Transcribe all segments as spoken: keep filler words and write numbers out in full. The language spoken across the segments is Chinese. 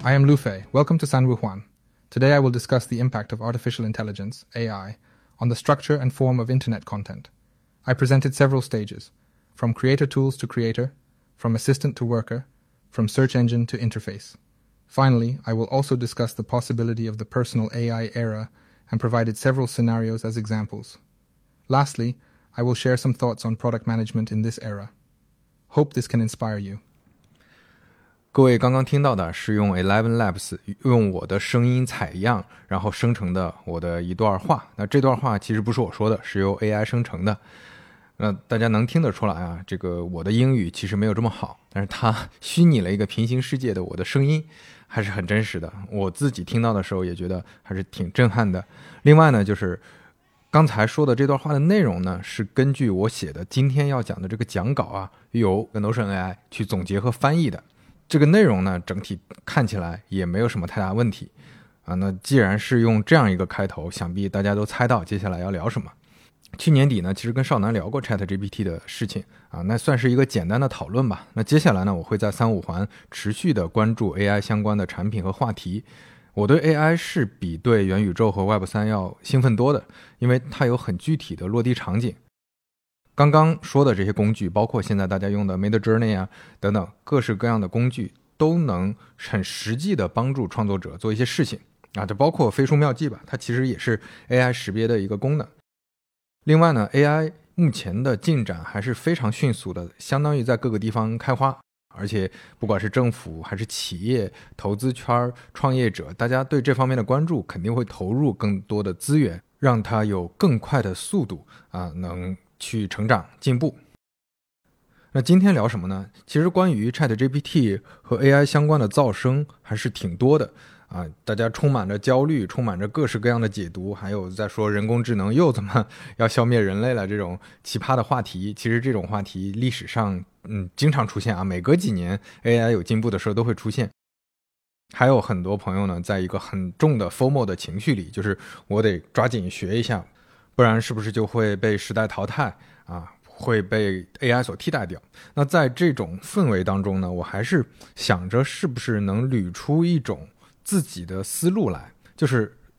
I am Lu Fei. Welcome to Sanwu Huan. Today I will discuss the impact of artificial intelligence, A I, on the structure and form of internet content. I presented several stages, from creator tools to creator, from assistant to worker, from search engine to interface. Finally, I will also discuss the possibility of the personal A I era and provided several scenarios as examples. Lastly, I will share some thoughts on product management in this era. Hope this can inspire you. 各位刚刚听到的是用 Eleven Labs 用我的声音采样然后生成的我的一段话。那这段话其实不是我说的，是由 A I 生成的。那大家能听得出来啊，这个我的英语其实没有这么好，但是它虚拟了一个平行世界的我的声音还是很真实的，我自己听到的时候也觉得还是挺震撼的。另外呢，就是刚才说的这段话的内容呢，是根据我写的今天要讲的这个讲稿啊，由 Notion A I 去总结和翻译的。这个内容呢，整体看起来也没有什么太大问题啊。那既然是用这样一个开头，想必大家都猜到接下来要聊什么。去年底呢，其实跟少南聊过 ChatGPT 的事情啊，那算是一个简单的讨论吧。那接下来呢，我会在三五环持续的关注 A I 相关的产品和话题。我对 A I 是比对元宇宙和 Web 三 要兴奋多的，因为它有很具体的落地场景。刚刚说的这些工具，包括现在大家用的 Midjourney 啊等等各式各样的工具，都能很实际的帮助创作者做一些事情啊，这包括飞书妙记吧，它其实也是 A I 识别的一个功能。另外呢 A I 目前的进展还是非常迅速的，相当于在各个地方开花，而且不管是政府还是企业、投资圈、创业者，大家对这方面的关注肯定会投入更多的资源，让它有更快的速度啊，能去成长进步。那今天聊什么呢？其实关于 ChatGPT 和 A I 相关的噪声还是挺多的啊，大家充满着焦虑，充满着各式各样的解读，还有在说人工智能又怎么要消灭人类了这种奇葩的话题。其实这种话题历史上嗯经常出现啊，每隔几年 A I 有进步的时候都会出现。还有很多朋友呢，在一个很重的 FOMO 的情绪里，就是我得抓紧学一下，不然是不是就会被时代淘汰啊？会被 A I 所替代掉。那在这种氛围当中呢，我还是想着是不是能捋出一种自己的思路来，就是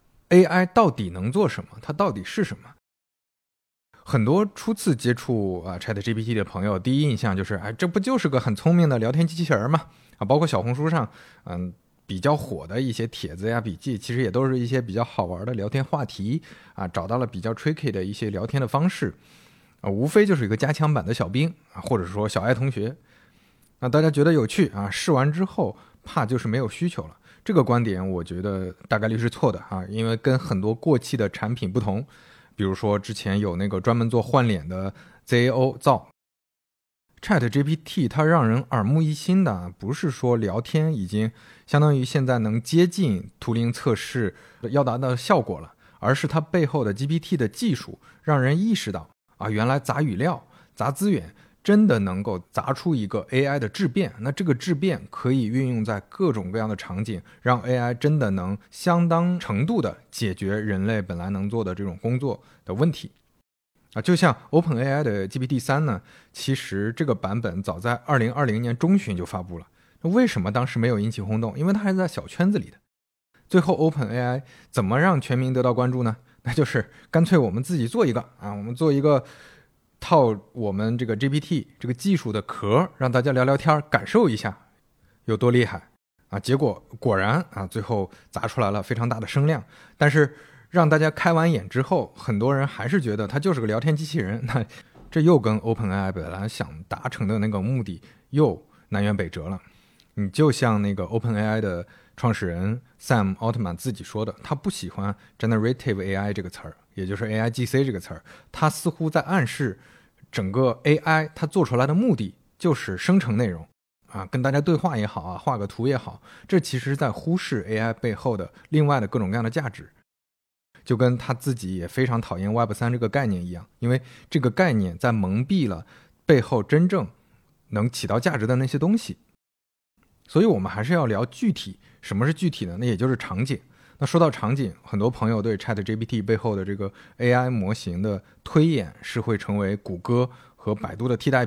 A I 到底能做什么，它到底是什么。很多初次接触啊 ChatGPT 的朋友，第一印象就是哎，这不就是个很聪明的聊天机器人吗？啊，包括小红书上嗯比较火的一些帖子呀、笔记，其实也都是一些比较好玩的聊天话题啊，找到了比较 tricky 的一些聊天的方式啊，无非就是一个加强版的小兵啊，或者说小爱同学。那大家觉得有趣啊，试完之后怕就是没有需求了。这个观点我觉得大概率是错的啊，因为跟很多过气的产品不同，比如说之前有那个专门做换脸的 Z A O 造 ChatGPT， 它让人耳目一新的不是说聊天已经相当于现在能接近图灵测试要达到的效果了，而是它背后的 G P T 的技术让人意识到啊，原来砸语料、砸资源真的能够砸出一个 A I 的质变。那这个质变可以运用在各种各样的场景，让 A I 真的能相当程度的解决人类本来能做的这种工作的问题啊。就像 OpenAI 的 G P T 三 呢，其实这个版本早在二零二零年中旬就发布了。那为什么当时没有引起轰动？因为它还是在小圈子里的。最后 OpenAI 怎么让全民得到关注呢？那就是干脆我们自己做一个啊，我们做一个套我们这个 G P T 这个技术的壳，让大家聊聊天，感受一下有多厉害啊！结果果然啊，最后砸出来了非常大的声量。但是让大家开完眼之后，很多人还是觉得它就是个聊天机器人。那这又跟 OpenAI 本来想达成的那个目的又南辕北辙了。你就像那个 OpenAI 的创始人 Sam Altman 自己说的，他不喜欢 Generative A I 这个词儿，也就是 A I G C 这个词儿，他似乎在暗示整个 A I 它做出来的目的就是生成内容啊，跟大家对话也好啊，画个图也好，这其实在忽视 A I 背后的另外的各种各样的价值。就跟他自己也非常讨厌 Web 三 这个概念一样，因为这个概念在蒙蔽了背后真正能起到价值的那些东西。所以我们还是要聊具体，什么是具体呢？那也就是场景。那说到场景，很多朋友对 ChatGPT 背后的这个 A I 模型的推演是会成为谷歌和百度的替代品。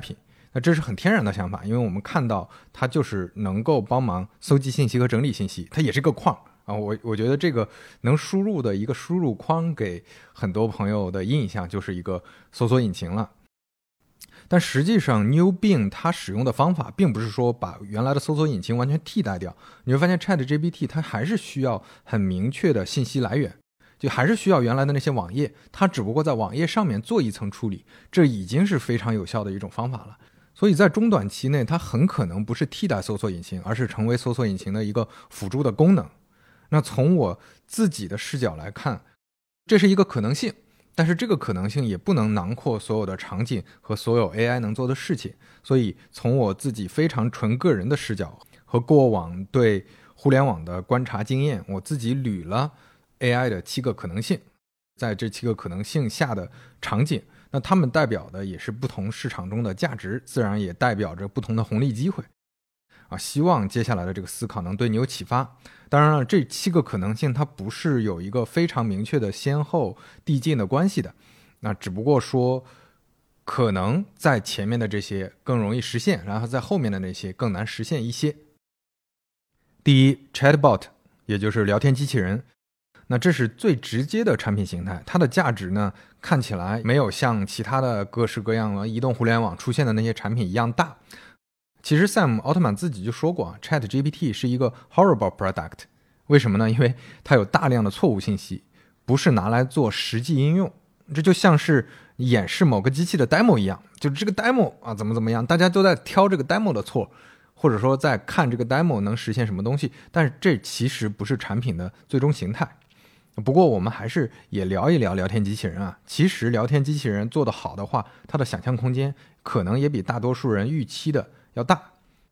那这是很天然的想法，因为我们看到它就是能够帮忙搜集信息和整理信息，它也是个框啊。我我觉得这个能输入的一个输入框给很多朋友的印象就是一个搜索引擎了。但实际上 New Bing 它使用的方法并不是说把原来的搜索引擎完全替代掉，你会发现 ChatGPT 它还是需要很明确的信息来源，就还是需要原来的那些网页，它只不过在网页上面做一层处理，这已经是非常有效的一种方法了。所以在中短期内，它很可能不是替代搜索引擎，而是成为搜索引擎的一个辅助的功能。那从我自己的视角来看，这是一个可能性，但是这个可能性也不能囊括所有的场景和所有 A I 能做的事情。所以从我自己非常纯个人的视角和过往对互联网的观察经验，我自己捋了 A I 的七个可能性，在这七个可能性下的场景，那它们代表的也是不同市场中的价值，自然也代表着不同的红利机会啊。希望接下来的这个思考能对你有启发。当然了，这七个可能性它不是有一个非常明确的先后递进的关系的，那只不过说可能在前面的这些更容易实现，然后在后面的那些更难实现一些。第一 Chatbot 也就是聊天机器人，那这是最直接的产品形态，它的价值呢看起来没有像其他的各式各样的移动互联网出现的那些产品一样大。其实 Sam 奥特曼自己就说过啊 ，ChatGPT 是一个 horrible product。为什么呢？因为它有大量的错误信息，不是拿来做实际应用。这就像是演示某个机器的 demo 一样，就是这个 demo 啊怎么怎么样，大家都在挑这个 demo 的错，或者说在看这个 demo 能实现什么东西，但是这其实不是产品的最终形态。不过我们还是也聊一聊聊天机器人啊。其实聊天机器人做得好的话，它的想象空间可能也比大多数人预期的要大。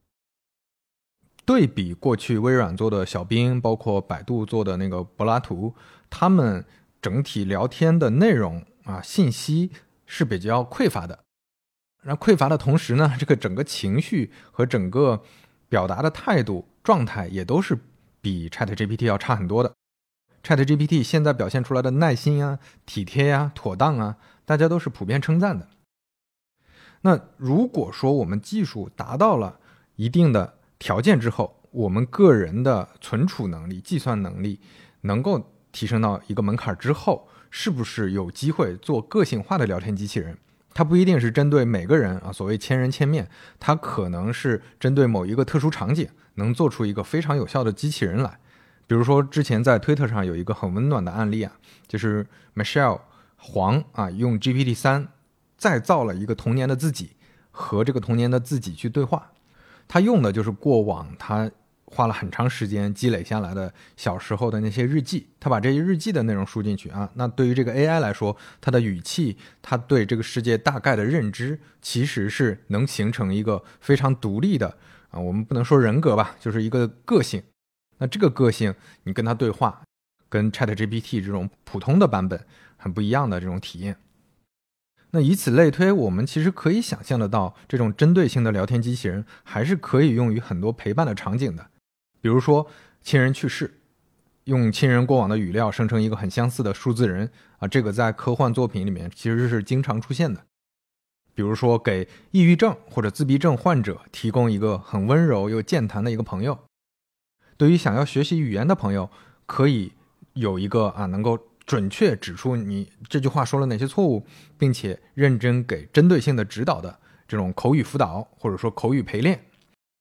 对比过去微软做的小冰，包括百度做的那个柏拉图，他们整体聊天的内容啊，信息是比较匮乏的。然后匮乏的同时呢，这个整个情绪和整个表达的态度状态也都是比 ChatGPT 要差很多的。ChatGPT 现在表现出来的耐心啊、体贴啊、妥当啊，大家都是普遍称赞的。那如果说我们技术达到了一定的条件之后，我们个人的存储能力、计算能力能够提升到一个门槛之后，是不是有机会做个性化的聊天机器人？它不一定是针对每个人啊，所谓千人千面，它可能是针对某一个特殊场景，能做出一个非常有效的机器人来。比如说之前在推特上有一个很温暖的案例啊，就是 Michelle 黄啊用 G P T 三 再造了一个童年的自己，和这个童年的自己去对话。他用的就是过往他花了很长时间积累下来的小时候的那些日记，他把这些日记的内容输进去啊。那对于这个 A I 来说，它的语气，它对这个世界大概的认知，其实是能形成一个非常独立的啊，我们不能说人格吧，就是一个个性。那这个个性，你跟他对话，跟 ChatGPT 这种普通的版本很不一样的这种体验。那以此类推，我们其实可以想象得到，这种针对性的聊天机器人还是可以用于很多陪伴的场景的。比如说亲人去世，用亲人过往的语料生成一个很相似的数字人啊，这个在科幻作品里面其实是经常出现的。比如说给抑郁症或者自闭症患者提供一个很温柔又健谈的一个朋友。对于想要学习语言的朋友，可以有一个啊能够准确指出你这句话说了哪些错误，并且认真给针对性的指导的这种口语辅导或者说口语陪练。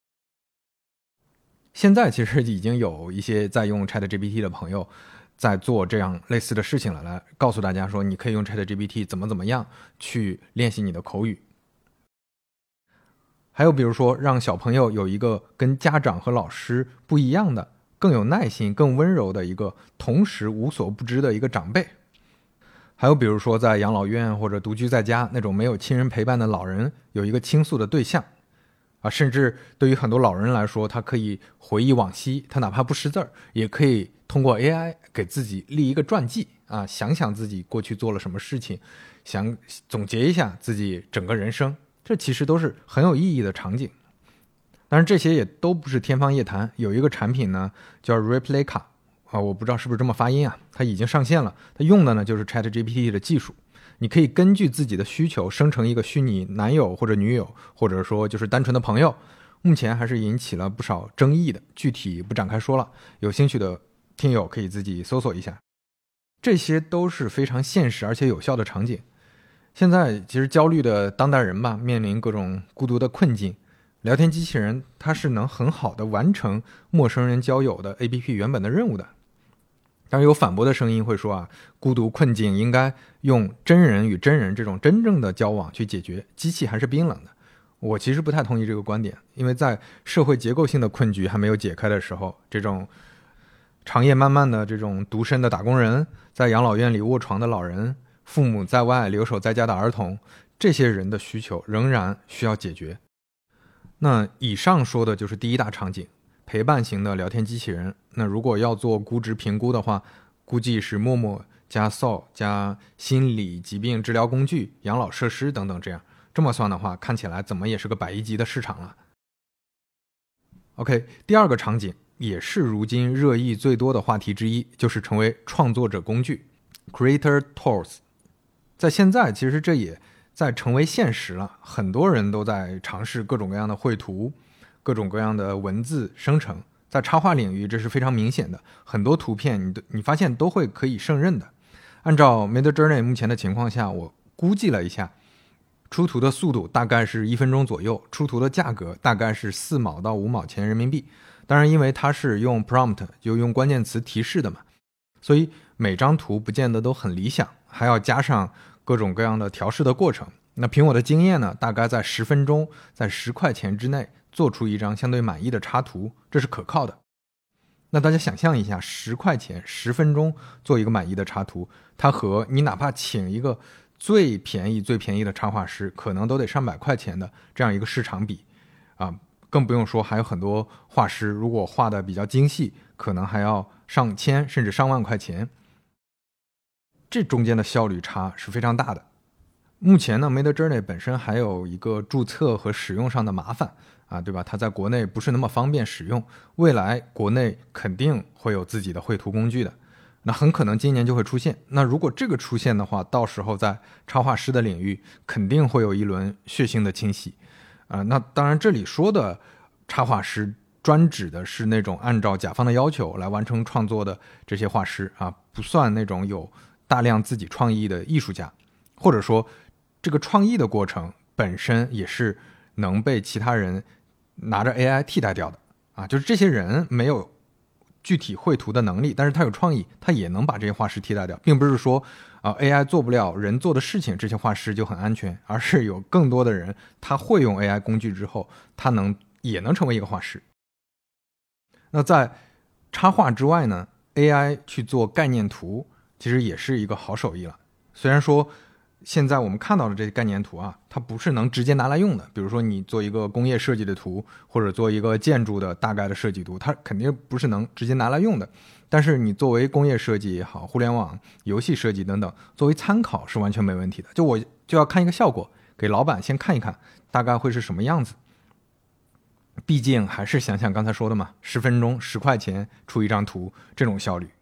现在其实已经有一些在用 ChatGPT 的朋友在做这样类似的事情了，来告诉大家说你可以用 ChatGPT 怎么怎么样去练习你的口语。还有比如说让小朋友有一个跟家长和老师不一样的更有耐心更温柔的一个同时无所不知的一个长辈。还有比如说在养老院或者独居在家那种没有亲人陪伴的老人有一个倾诉的对象啊，甚至对于很多老人来说，他可以回忆往昔，他哪怕不识字儿，也可以通过 A I 给自己立一个传记啊，想想自己过去做了什么事情，想总结一下自己整个人生，这其实都是很有意义的场景。当然这些也都不是天方夜谭，有一个产品呢叫 Replika 啊，我不知道是不是这么发音啊，它已经上线了，它用的呢就是 ChatGPT 的技术， 你可以根据自己的需求生成一个虚拟男友或者女友，或者说就是单纯的朋友。目前还是引起了不少争议的，具体不展开说了，有兴趣的听友可以自己搜索一下。这些都是非常现实而且有效的场景。现在其实焦虑的当代人吧，面临各种孤独的困境，聊天机器人它是能很好的完成陌生人交友的 A P P 原本的任务的。当然有反驳的声音会说啊，孤独困境应该用真人与真人这种真正的交往去解决，机器还是冰冷的。我其实不太同意这个观点，因为在社会结构性的困局还没有解开的时候，这种长夜漫漫的这种独身的打工人，在养老院里卧床的老人，父母在外留守在家的儿童，这些人的需求仍然需要解决。那以上说的就是第一大场景，陪伴型的聊天机器人。那如果要做估值评估的话，估计是陌陌加 S O 加心理疾病治疗工具、养老设施等等，这样这么算的话，看起来怎么也是个百亿级的市场了。OK， 第二个场景也是如今热议最多的话题之一，就是成为创作者工具 Creator Tools。 在现在其实这也在成为现实了，很多人都在尝试各种各样的绘图，各种各样的文字生成。在插画领域这是非常明显的，很多图片你你发现都会可以胜任的。按照 Midjourney 目前的情况下，我估计了一下，出图的速度大概是一分钟左右，出图的价格大概是四毛到五毛钱人民币。当然因为它是用 prompt 就用关键词提示的嘛，所以每张图不见得都很理想，还要加上各种各样的调试的过程。那凭我的经验呢，大概在十分钟，在十块钱之内做出一张相对满意的插图，这是可靠的。那大家想象一下，十块钱十分钟做一个满意的插图，它和你哪怕请一个最便宜最便宜的插画师，可能都得上百块钱的这样一个市场比啊，更不用说还有很多画师如果画的比较精细，可能还要上千甚至上万块钱。这中间的效率差是非常大的。目前呢 Midjourney 本身还有一个注册和使用上的麻烦啊，对吧？它在国内不是那么方便使用，未来国内肯定会有自己的绘图工具的，那很可能今年就会出现。那如果这个出现的话，到时候在插画师的领域肯定会有一轮血腥的清洗啊。那当然这里说的插画师专指的是那种按照甲方的要求来完成创作的这些画师啊，不算那种有大量自己创意的艺术家，或者说这个创意的过程本身也是能被其他人拿着 A I 替代掉的啊，就是这些人没有具体绘图的能力，但是他有创意，他也能把这些画师替代掉，并不是说啊 A I 做不了人做的事情，这些画师就很安全，而是有更多的人他会用 A I 工具之后，他能也能成为一个画师。那在插画之外呢 A I 去做概念图其实也是一个好手艺了。虽然说现在我们看到的这些概念图啊，它不是能直接拿来用的，比如说你做一个工业设计的图，或者做一个建筑的大概的设计图，它肯定不是能直接拿来用的。但是你作为工业设计也好，互联网游戏设计等等，作为参考是完全没问题的。就我就要看一个效果，给老板先看一看大概会是什么样子。毕竟还是想想刚才说的嘛，十分钟十块钱出一张图，这种效率。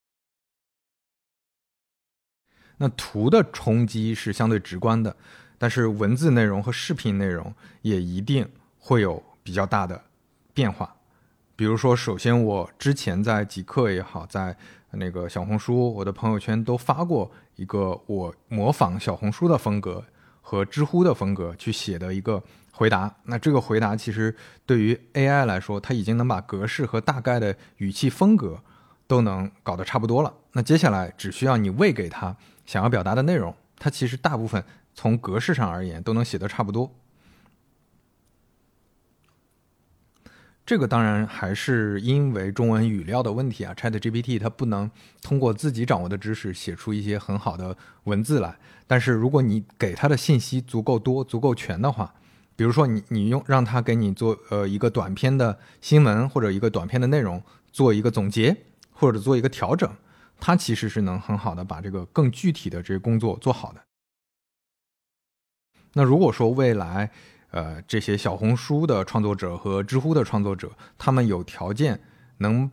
那图的冲击是相对直观的，但是文字内容和视频内容也一定会有比较大的变化。比如说，首先我之前在极客也好，在那个小红书，我的朋友圈都发过一个我模仿小红书的风格和知乎的风格去写的一个回答。那这个回答其实对于 A I 来说，它已经能把格式和大概的语气风格都能搞得差不多了。那接下来只需要你喂给它想要表达的内容，它其实大部分从格式上而言都能写得差不多。这个当然还是因为中文语料的问题啊 ，ChatGPT 它不能通过自己掌握的知识写出一些很好的文字来。但是如果你给它的信息足够多、足够全的话，比如说你你用让它给你做呃一个短篇的新闻或者一个短篇的内容做一个总结或者做一个调整，它其实是能很好的把这个更具体的这些工作做好的。那如果说未来呃，这些小红书的创作者和知乎的创作者，他们有条件能把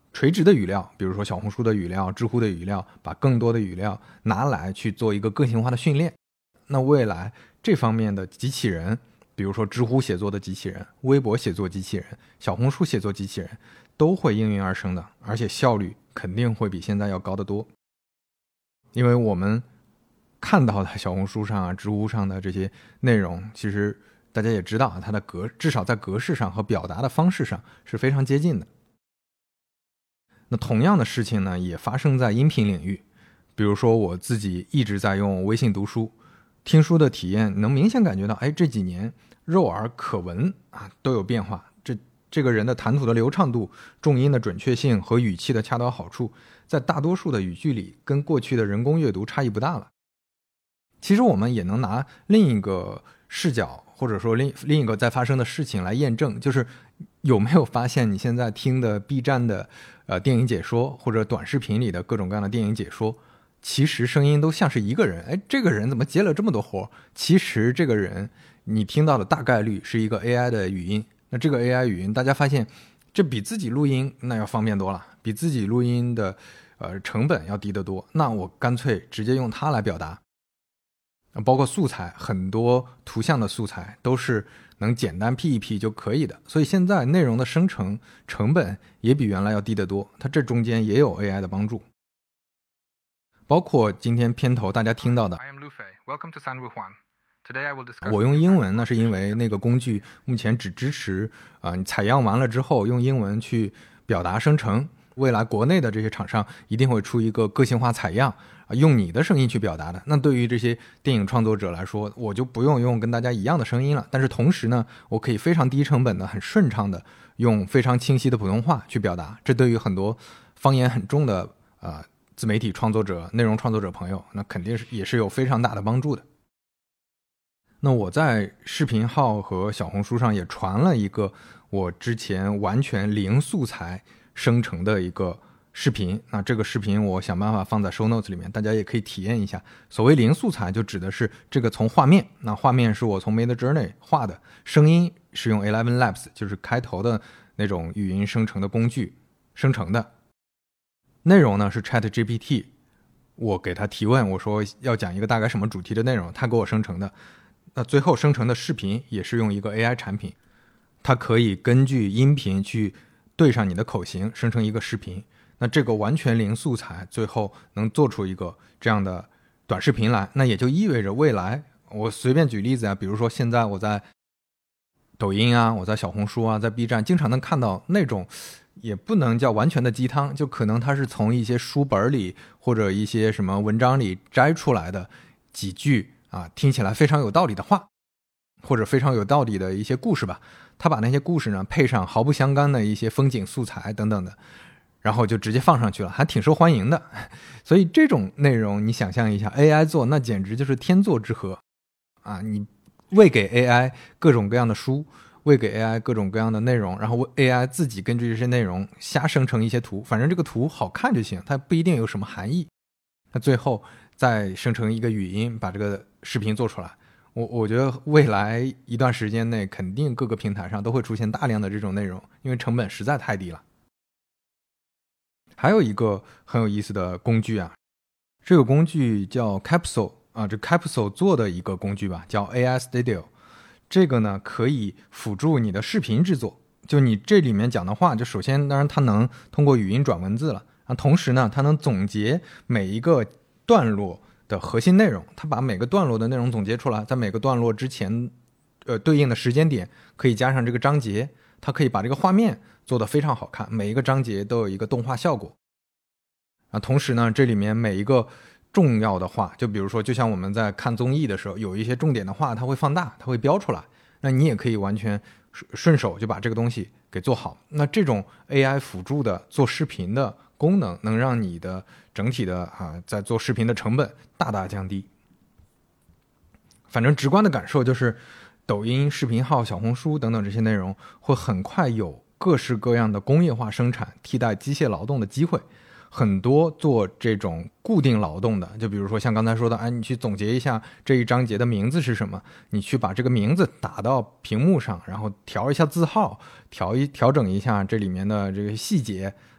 垂直的语料，比如说小红书的语料、知乎的语料，把更多的语料拿来去做一个个性化的训练。那未来这方面的机器人，比如说知乎写作的机器人、微博写作机器人、小红书写作机器人，都会应运而生的，而且效率肯定会比现在要高得多。因为我们看到的小红书上啊、知乎上的这些内容，其实大家也知道啊，它的格至少在格式上和表达的方式上是非常接近的。那同样的事情呢，也发生在音频领域。比如说我自己一直在用微信读书，听书的体验能明显感觉到，哎，这几年肉耳可闻啊都有变化。这这个人的谈吐的流畅度、重音的准确性和语气的恰到好处，在大多数的语句里跟过去的人工阅读差异不大了。其实我们也能拿另一个视角，或者说另另一个在发生的事情来验证，就是有没有发现你现在听的 B 站的呃电影解说，或者短视频里的各种各样的电影解说，其实声音都像是一个人。哎，这个人怎么接了这么多活？其实这个人你听到的大概率是一个 A I 的语音。那这个 A I 语音，大家发现这比自己录音那要方便多了，比自己录音的呃成本要低得多。那我干脆直接用它来表达。包括素材，很多图像的素材都是能简单 P 一 P 就可以的，所以现在内容的生成成本也比原来要低得多，它这中间也有 A I 的帮助。包括今天片头大家听到的 I am Lu Fei. Welcome to San Juan. Today I will discuss 我用英文，那是因为那个工具目前只支持啊、呃，你采样完了之后用英文去表达生成。未来国内的这些厂商一定会出一个个性化采样，用你的声音去表达的。那对于这些电影创作者来说，我就不用用跟大家一样的声音了，但是同时呢，我可以非常低成本的、很顺畅的用非常清晰的普通话去表达。这对于很多方言很重的呃自媒体创作者、内容创作者朋友，那肯定是也是有非常大的帮助的。那我在视频号和小红书上也传了一个我之前完全零素材生成的一个视频，那这个视频我想办法放在 show notes 里面，大家也可以体验一下。所谓零素材就指的是这个从画面，那画面是我从 Midjourney 画的，声音是用 Eleven Labs 就是开头的那种语音生成的工具生成的，内容呢是 ChatGPT， 我给他提问，我说要讲一个大概什么主题的内容，他给我生成的。那最后生成的视频也是用一个 A I 产品，它可以根据音频去对上你的口型生成一个视频。那这个完全零素材最后能做出一个这样的短视频来，那也就意味着未来，我随便举例子啊，比如说现在我在抖音啊，我在小红书啊，在 B 站经常能看到那种也不能叫完全的鸡汤，就可能它是从一些书本里或者一些什么文章里摘出来的几句啊，听起来非常有道理的话，或者非常有道理的一些故事吧，他把那些故事呢配上毫不相干的一些风景素材等等的，然后就直接放上去了，还挺受欢迎的。所以这种内容你想象一下 A I 做，那简直就是天作之合啊！你喂给 A I 各种各样的书，喂给 A I 各种各样的内容，然后 A I 自己根据这些内容瞎生成一些图，反正这个图好看就行，它不一定有什么含义。那最后再生成一个语音，把这个视频做出来。我我觉得未来一段时间内，肯定各个平台上都会出现大量的这种内容，因为成本实在太低了。还有一个很有意思的工具啊，这个工具叫 Capsule 啊，这 Capsule 做的一个工具吧，叫 A I Studio。这个呢可以辅助你的视频制作，就你这里面讲的话，就首先当然它能通过语音转文字了啊，同时呢它能总结每一个段落的核心内容，它把每个段落的内容总结出来，在每个段落之前呃对应的时间点可以加上这个章节，它可以把这个画面做得非常好看，每一个章节都有一个动画效果啊。同时呢这里面每一个重要的话，就比如说就像我们在看综艺的时候，有一些重点的话它会放大，它会标出来，那你也可以完全顺手就把这个东西给做好。那这种 A I 辅助的做视频的功能，能让你的整体的啊在做视频的成本大大降低。反正直观的感受就是，抖音、视频号、小红书等等这些内容会很快有各式各样的工业化生产替代机械劳动的机会。很多做这种固定劳动的，就比如说像刚才说的，哎，你去总结一下这一章节的名字是什么，你去把这个名字打到屏幕上，然后调一下字号，调一调整一下这里面的这个细节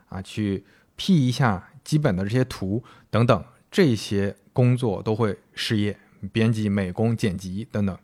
啊，去 P 一下基本的这些图等等，这些工作都会失业，编辑、美工、剪辑等等。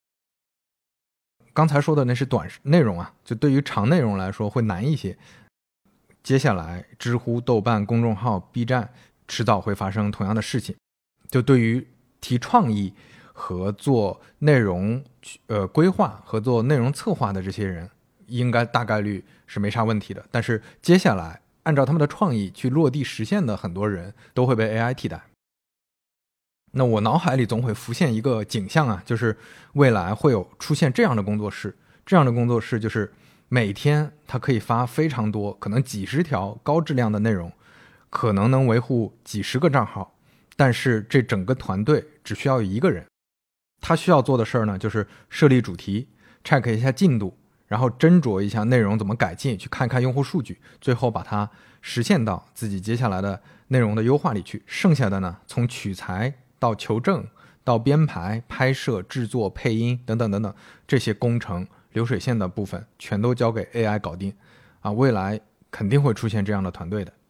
刚才说的那是短内容啊，就对于长内容来说会难一些。接下来知乎、豆瓣、公众号、B 站迟早会发生同样的事情。就对于提创意和做内容呃规划和做内容策划的这些人，应该大概率是没啥问题的。但是接下来按照他们的创意去落地实现的很多人都会被 A I 替代。那我脑海里总会浮现一个景象啊，就是未来会有出现这样的工作室，这样的工作室就是每天它可以发非常多，可能几十条高质量的内容，可能能维护几十个账号，但是这整个团队只需要一个人，他需要做的事儿呢，就是设立主题 check 一下进度，然后斟酌一下内容怎么改进，去看看用户数据，最后把它实现到自己接下来的内容的优化里去。剩下的呢，从取材到求证到编排、拍摄、制作、配音等等等等，这些工程流水线的部分全都交给 A I 搞定啊！未来肯定会出现这样的团队的。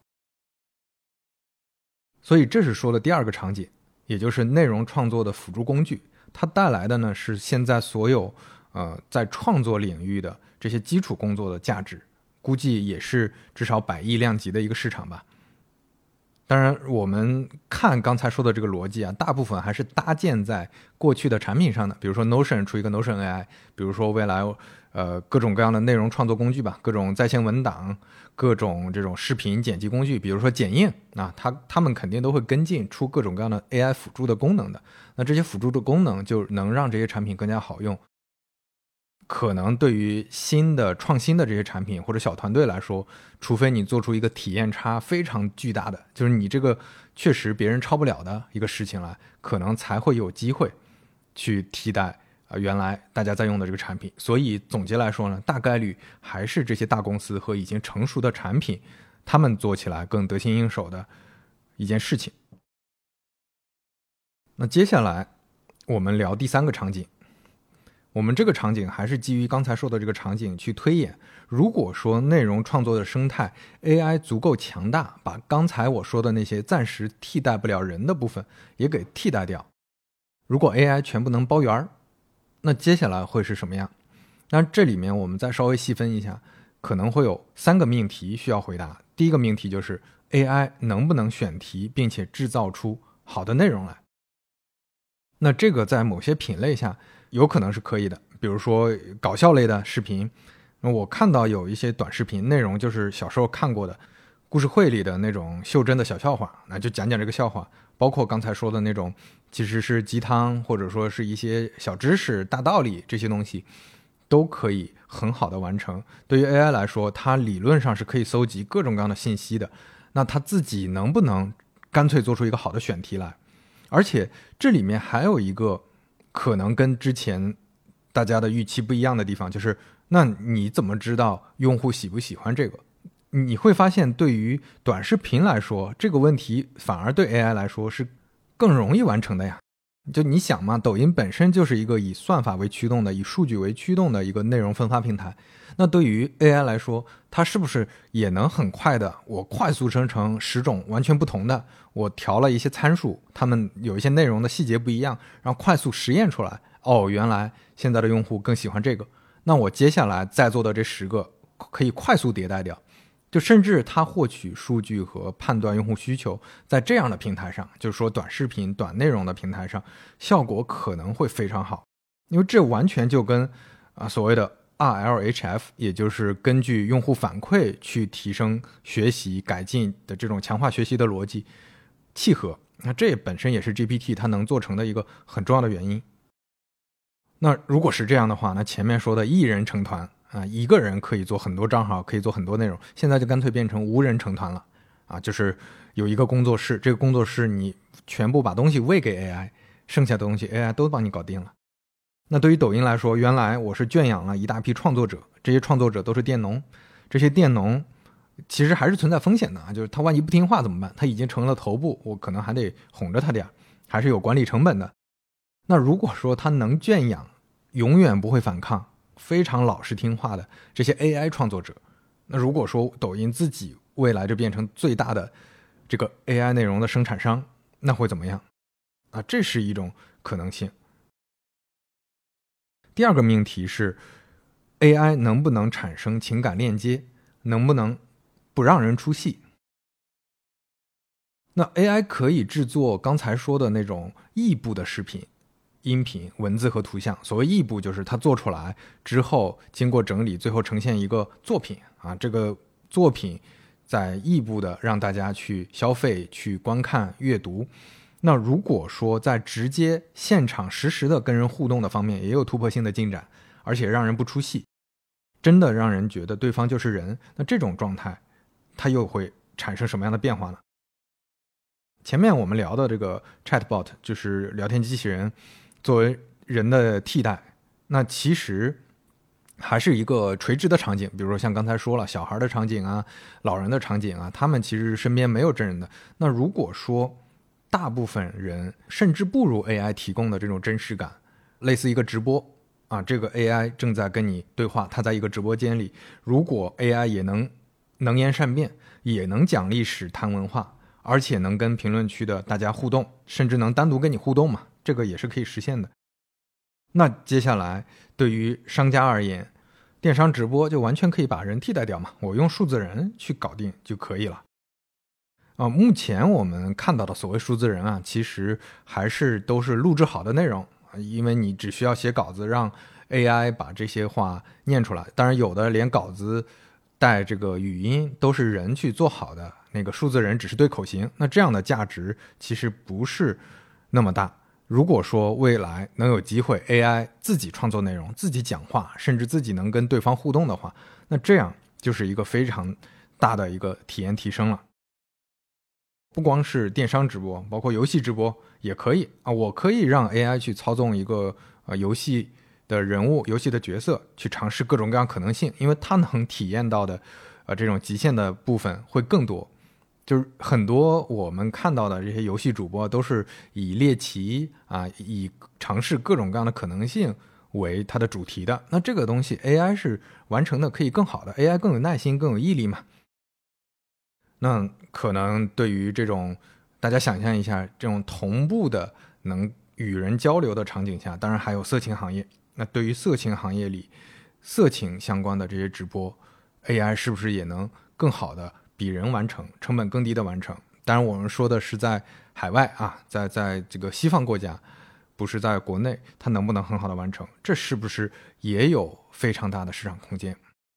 所以这是说的第二个场景，也就是内容创作的辅助工具，它带来的呢是现在所有呃在创作领域的这些基础工作的价值，估计也是至少百亿量级的一个市场吧。当然我们看刚才说的这个逻辑啊，大部分还是搭建在过去的产品上的，比如说 Notion 出一个 Notion A I， 比如说未来呃各种各样的内容创作工具吧，各种在线文档，各种这种视频剪辑工具，比如说剪映啊，它他们肯定都会跟进出各种各样的 A I 辅助的功能的。那这些辅助的功能就能让这些产品更加好用。可能对于新的创新的这些产品或者小团队来说，除非你做出一个体验差非常巨大的，就是你这个确实别人超不了的一个事情来，可能才会有机会去替代呃原来大家在用的这个产品。所以总结来说呢，大概率还是这些大公司和已经成熟的产品，他们做起来更得心应手的一件事情。那接下来我们聊第三个场景。我们这个场景还是基于刚才说的这个场景去推演，如果说内容创作的生态 A I 足够强大，把刚才我说的那些暂时替代不了人的部分也给替代掉，如果 A I 全部能包圆，那接下来会是什么样？那这里面我们再稍微细分一下，可能会有三个命题需要回答。第一个命题就是 A I 能不能选题并且制造出好的内容来。那这个在某些品类下有可能是可以的，比如说搞笑类的视频，我看到有一些短视频内容就是小时候看过的故事会里的那种袖珍的小笑话，那就讲讲这个笑话，包括刚才说的那种其实是鸡汤或者说是一些小知识大道理，这些东西都可以很好的完成。对于 A I 来说，它理论上是可以搜集各种各样的信息的，那它自己能不能干脆做出一个好的选题来？而且这里面还有一个可能跟之前大家的预期不一样的地方，就是那你怎么知道用户喜不喜欢这个？你会发现对于短视频来说，这个问题反而对 A I 来说是更容易完成的呀。就你想嘛，抖音本身就是一个以算法为驱动的，以数据为驱动的一个内容分发平台，那对于 A I 来说，它是不是也能很快的我快速生成十种完全不同的，我调了一些参数，他们有一些内容的细节不一样，然后快速实验出来，哦，原来现在的用户更喜欢这个，那我接下来再做的这十个可以快速迭代掉。就甚至它获取数据和判断用户需求，在这样的平台上，就是说短视频短内容的平台上，效果可能会非常好。因为这完全就跟啊所谓的 R L H F， 也就是根据用户反馈去提升学习改进的这种强化学习的逻辑契合。那这本身也是 G P T 它能做成的一个很重要的原因。那如果是这样的话，那前面说的一人成团啊，一个人可以做很多账号，可以做很多内容，现在就干脆变成无人成团了啊！就是有一个工作室，这个工作室你全部把东西喂给 A I， 剩下的东西 A I 都帮你搞定了。那对于抖音来说，原来我是圈养了一大批创作者，这些创作者都是佃农，这些佃农其实还是存在风险的啊，就是他万一不听话怎么办？他已经成了头部，我可能还得哄着他点，还是有管理成本的。那如果说他能圈养，永远不会反抗，非常老实听话的这些 A I 创作者，那如果说抖音自己未来就变成最大的这个 A I 内容的生产商，那会怎么样啊？这是一种可能性。第二个命题是 A I 能不能产生情感链接，能不能不让人出戏。那 A I 可以制作刚才说的那种异步的视频、音频、文字和图像。所谓异步，就是它做出来之后经过整理，最后呈现一个作品啊，这个作品在异步的让大家去消费、去观看、阅读。那如果说在直接现场实时的跟人互动的方面也有突破性的进展，而且让人不出戏，真的让人觉得对方就是人，那这种状态它又会产生什么样的变化呢？前面我们聊的这个 chatbot 就是聊天机器人作为人的替代，那其实还是一个垂直的场景，比如说像刚才说了小孩的场景啊、老人的场景啊，他们其实身边没有真人的。那如果说大部分人甚至不如 A I 提供的这种真实感，类似一个直播啊，这个 A I 正在跟你对话，它在一个直播间里，如果 A I 也能能言善辩，也能讲历史、谈文化，而且能跟评论区的大家互动，甚至能单独跟你互动嘛，这个也是可以实现的。那接下来对于商家而言，电商直播就完全可以把人替代掉嘛，我用数字人去搞定就可以了。啊，目前我们看到的所谓数字人啊，其实还是都是录制好的内容，因为你只需要写稿子让 A I 把这些话念出来。当然有的连稿子带这个语音都是人去做好的，那个数字人只是对口型，那这样的价值其实不是那么大。如果说未来能有机会 A I 自己创作内容、自己讲话，甚至自己能跟对方互动的话，那这样就是一个非常大的一个体验提升了。不光是电商直播，包括游戏直播也可以啊。我可以让 A I 去操纵一个呃游戏的人物、游戏的角色，去尝试各种各样可能性，因为它能体验到的呃这种极限的部分会更多。就是很多我们看到的这些游戏主播都是以猎奇啊，以尝试各种各样的可能性为它的主题的。那这个东西 A I 是完成的可以更好的， A I 更有耐心、更有毅力嘛。那可能对于这种大家想象一下，这种同步的能与人交流的场景下，当然还有色情行业。那对于色情行业里色情相关的这些直播， A I 是不是也能更好的比人完成，成本更低的完成？当然我们说的是在海外啊，在在这个西方国家，不是在国内，它能不能很好的完成，这是不是也有非常大的市场空间？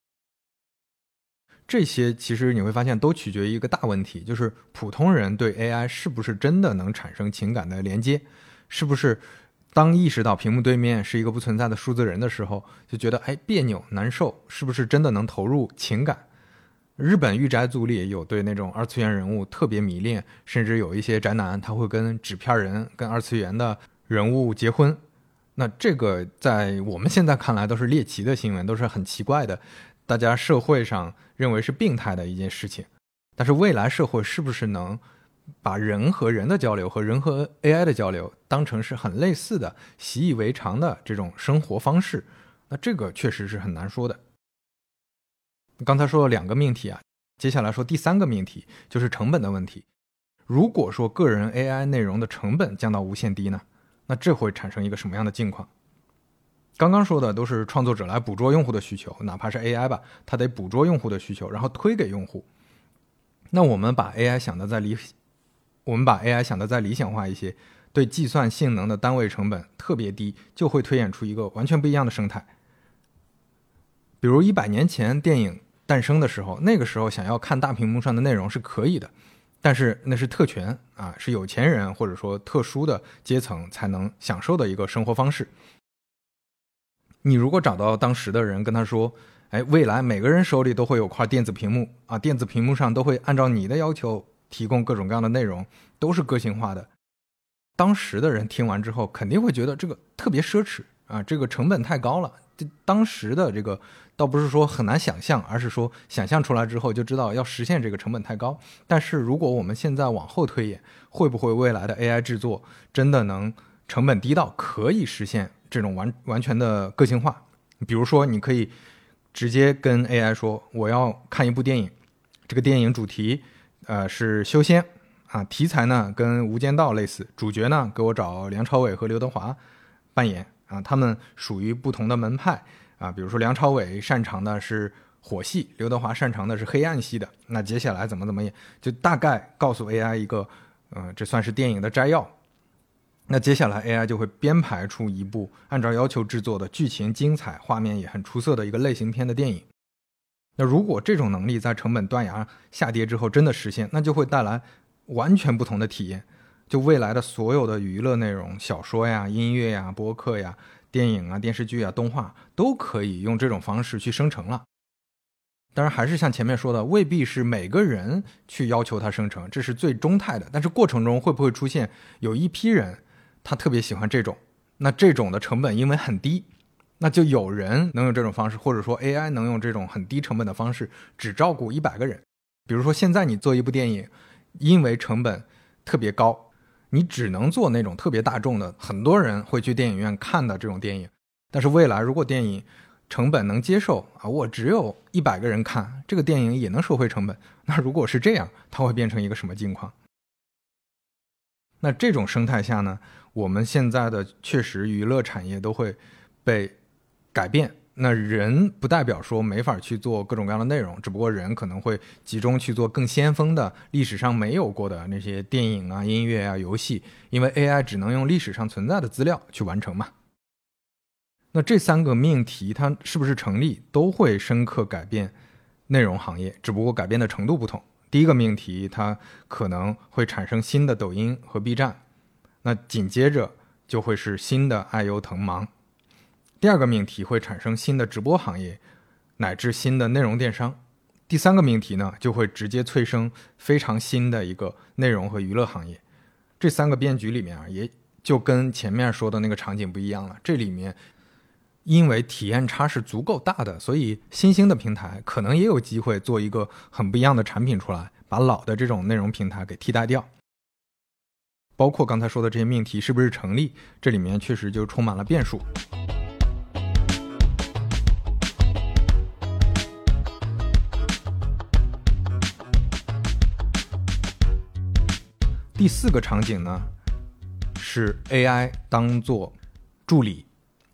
这些其实你会发现都取决于一个大问题，就是普通人对 A I 是不是真的能产生情感的连接，是不是当意识到屏幕对面是一个不存在的数字人的时候，就觉得哎别扭难受，是不是真的能投入情感？日本御宅族里有对那种二次元人物特别迷恋，甚至有一些宅男他会跟纸片人、跟二次元的人物结婚。那这个在我们现在看来都是猎奇的新闻，都是很奇怪的，大家社会上认为是病态的一件事情。但是未来社会是不是能把人和人的交流和人和 A I 的交流当成是很类似的、习以为常的这种生活方式，那这个确实是很难说的。刚才说了两个命题啊，接下来说第三个命题，就是成本的问题。如果说个人 A I 内容的成本降到无限低呢，那这会产生一个什么样的境况？刚刚说的都是创作者来捕捉用户的需求，哪怕是 A I 吧，它得捕捉用户的需求，然后推给用户。那我们把 A I 想的再理，我们把 A I 想的再理想化一些，对计算性能的单位成本特别低，就会推演出一个完全不一样的生态。比如一百年前电影诞生的时候，那个时候想要看大屏幕上的内容是可以的，但是那是特权啊，是有钱人或者说特殊的阶层才能享受的一个生活方式。你如果找到当时的人跟他说，哎，未来每个人手里都会有块电子屏幕啊，电子屏幕上都会按照你的要求提供各种各样的内容，都是个性化的。当时的人听完之后肯定会觉得这个特别奢侈啊，这个成本太高了。当时的这个倒不是说很难想象，而是说想象出来之后就知道要实现这个成本太高。但是如果我们现在往后推演，会不会未来的 A I 制作真的能成本低到可以实现这种完完全的个性化？比如说你可以直接跟 A I 说，我要看一部电影， 这个电影主题呃是修仙啊，题材呢跟《无间道》类似，主角呢给我找梁朝伟和刘德华扮演啊，他们属于不同的门派啊，比如说梁朝伟擅长的是火系，刘德华擅长的是黑暗系的，那接下来怎么怎么演，就大概告诉 A I 一个呃，这算是电影的摘要。那接下来 A I 就会编排出一部按照要求制作的剧情精彩、画面也很出色的一个类型片的电影。那如果这种能力在成本断崖下跌之后真的实现，那就会带来完全不同的体验。就未来的所有的娱乐内容，小说呀、音乐呀、播客呀、电影啊、电视剧啊、动画都可以用这种方式去生成了。当然还是像前面说的，未必是每个人去要求它生成，这是最中态的，但是过程中会不会出现有一批人他特别喜欢这种，那这种的成本因为很低，那就有人能用这种方式，或者说 A I 能用这种很低成本的方式只照顾一百个人。比如说现在你做一部电影，因为成本特别高，你只能做那种特别大众的，很多人会去电影院看的这种电影。但是未来如果电影成本能接受啊，我只有一百个人看，这个电影也能收回成本，那如果是这样，它会变成一个什么境况？那这种生态下呢，我们现在的确实娱乐产业都会被改变。那人不代表说没法去做各种各样的内容，只不过人可能会集中去做更先锋的历史上没有过的那些电影啊、音乐啊、游戏，因为 A I 只能用历史上存在的资料去完成嘛。那这三个命题它是不是成立，都会深刻改变内容行业，只不过改变的程度不同。第一个命题它可能会产生新的抖音和 B 站，那紧接着就会是新的爱优腾芒。第二个命题会产生新的直播行业，乃至新的内容电商。第三个命题呢，就会直接催生非常新的一个内容和娱乐行业。这三个变局里面啊，也就跟前面说的那个场景不一样了。这里面因为体验差是足够大的，所以新兴的平台可能也有机会做一个很不一样的产品出来，把老的这种内容平台给替代掉。包括刚才说的这些命题是不是成立，这里面确实就充满了变数。第四个场景呢，是 A I 当做助理。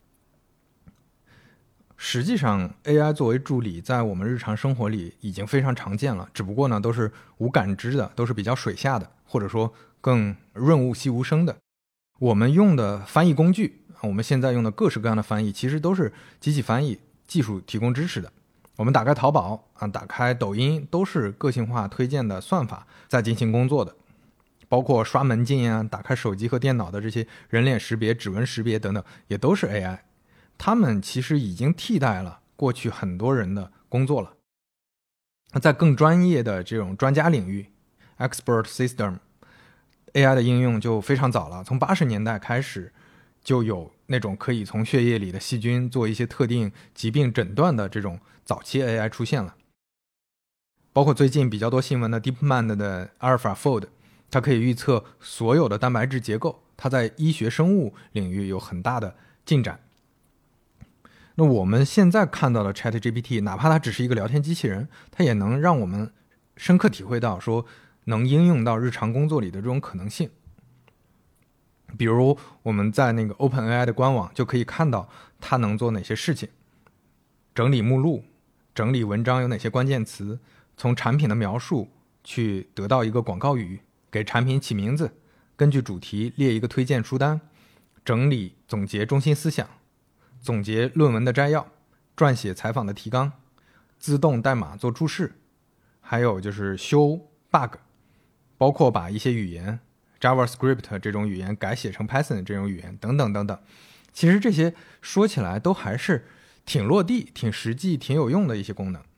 实际上 A I 作为助理在我们日常生活里已经非常常见了，只不过呢都是无感知的，都是比较水下的，或者说更润物细无声的。我们用的翻译工具，我们现在用的各式各样的翻译，其实都是机器翻译技术提供支持的。我们打开淘宝啊，打开抖音，都是个性化推荐的算法在进行工作的。包括刷门禁啊，打开手机和电脑的这些人脸识别、指纹识别等等，也都是 A I。他们其实已经替代了过去很多人的工作了。那在更专业的这种专家领域 ，expert system A I 的应用就非常早了，从八十年代开始就有那种可以从血液里的细菌做一些特定疾病诊断的这种早期 A I 出现了。包括最近比较多新闻的 DeepMind 的 AlphaFold， 它可以预测所有的蛋白质结构，它在医学生物领域有很大的进展。那我们现在看到的 ChatGPT， 哪怕它只是一个聊天机器人，它也能让我们深刻体会到说能应用到日常工作里的这种可能性。比如我们在那个 OpenAI 的官网就可以看到它能做哪些事情，整理目录，整理文章有哪些关键词，从产品的描述去得到一个广告语，给产品起名字，根据主题列一个推荐书单，整理总结中心思想，总结论文的摘要，撰写采访的提纲，自动代码做注释，还有就是修 bug， 包括把一些语言 JavaScript 这种语言改写成 Python 这种语言等等等等。其实这些说起来都还是挺落地、挺实际、挺有用的一些功能。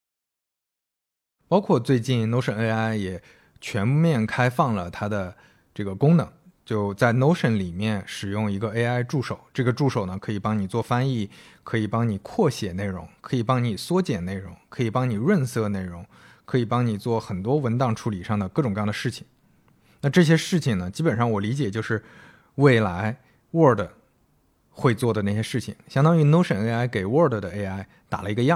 包括最近 Notion A I 也全面开放了它的这个功能，就在 Notion 里面使用一个 A I 助手，这个助手呢可以帮你做翻译，可以帮你扩写内容，可以帮你缩减内容，可以帮你润色内容，可以帮你做很多文档处理上的各种各样的事情。那这些事情呢，基本上我理解就是未来 Word 会做的那些事情，相当于 Notion A I 给 Word 的 A I 打了一个样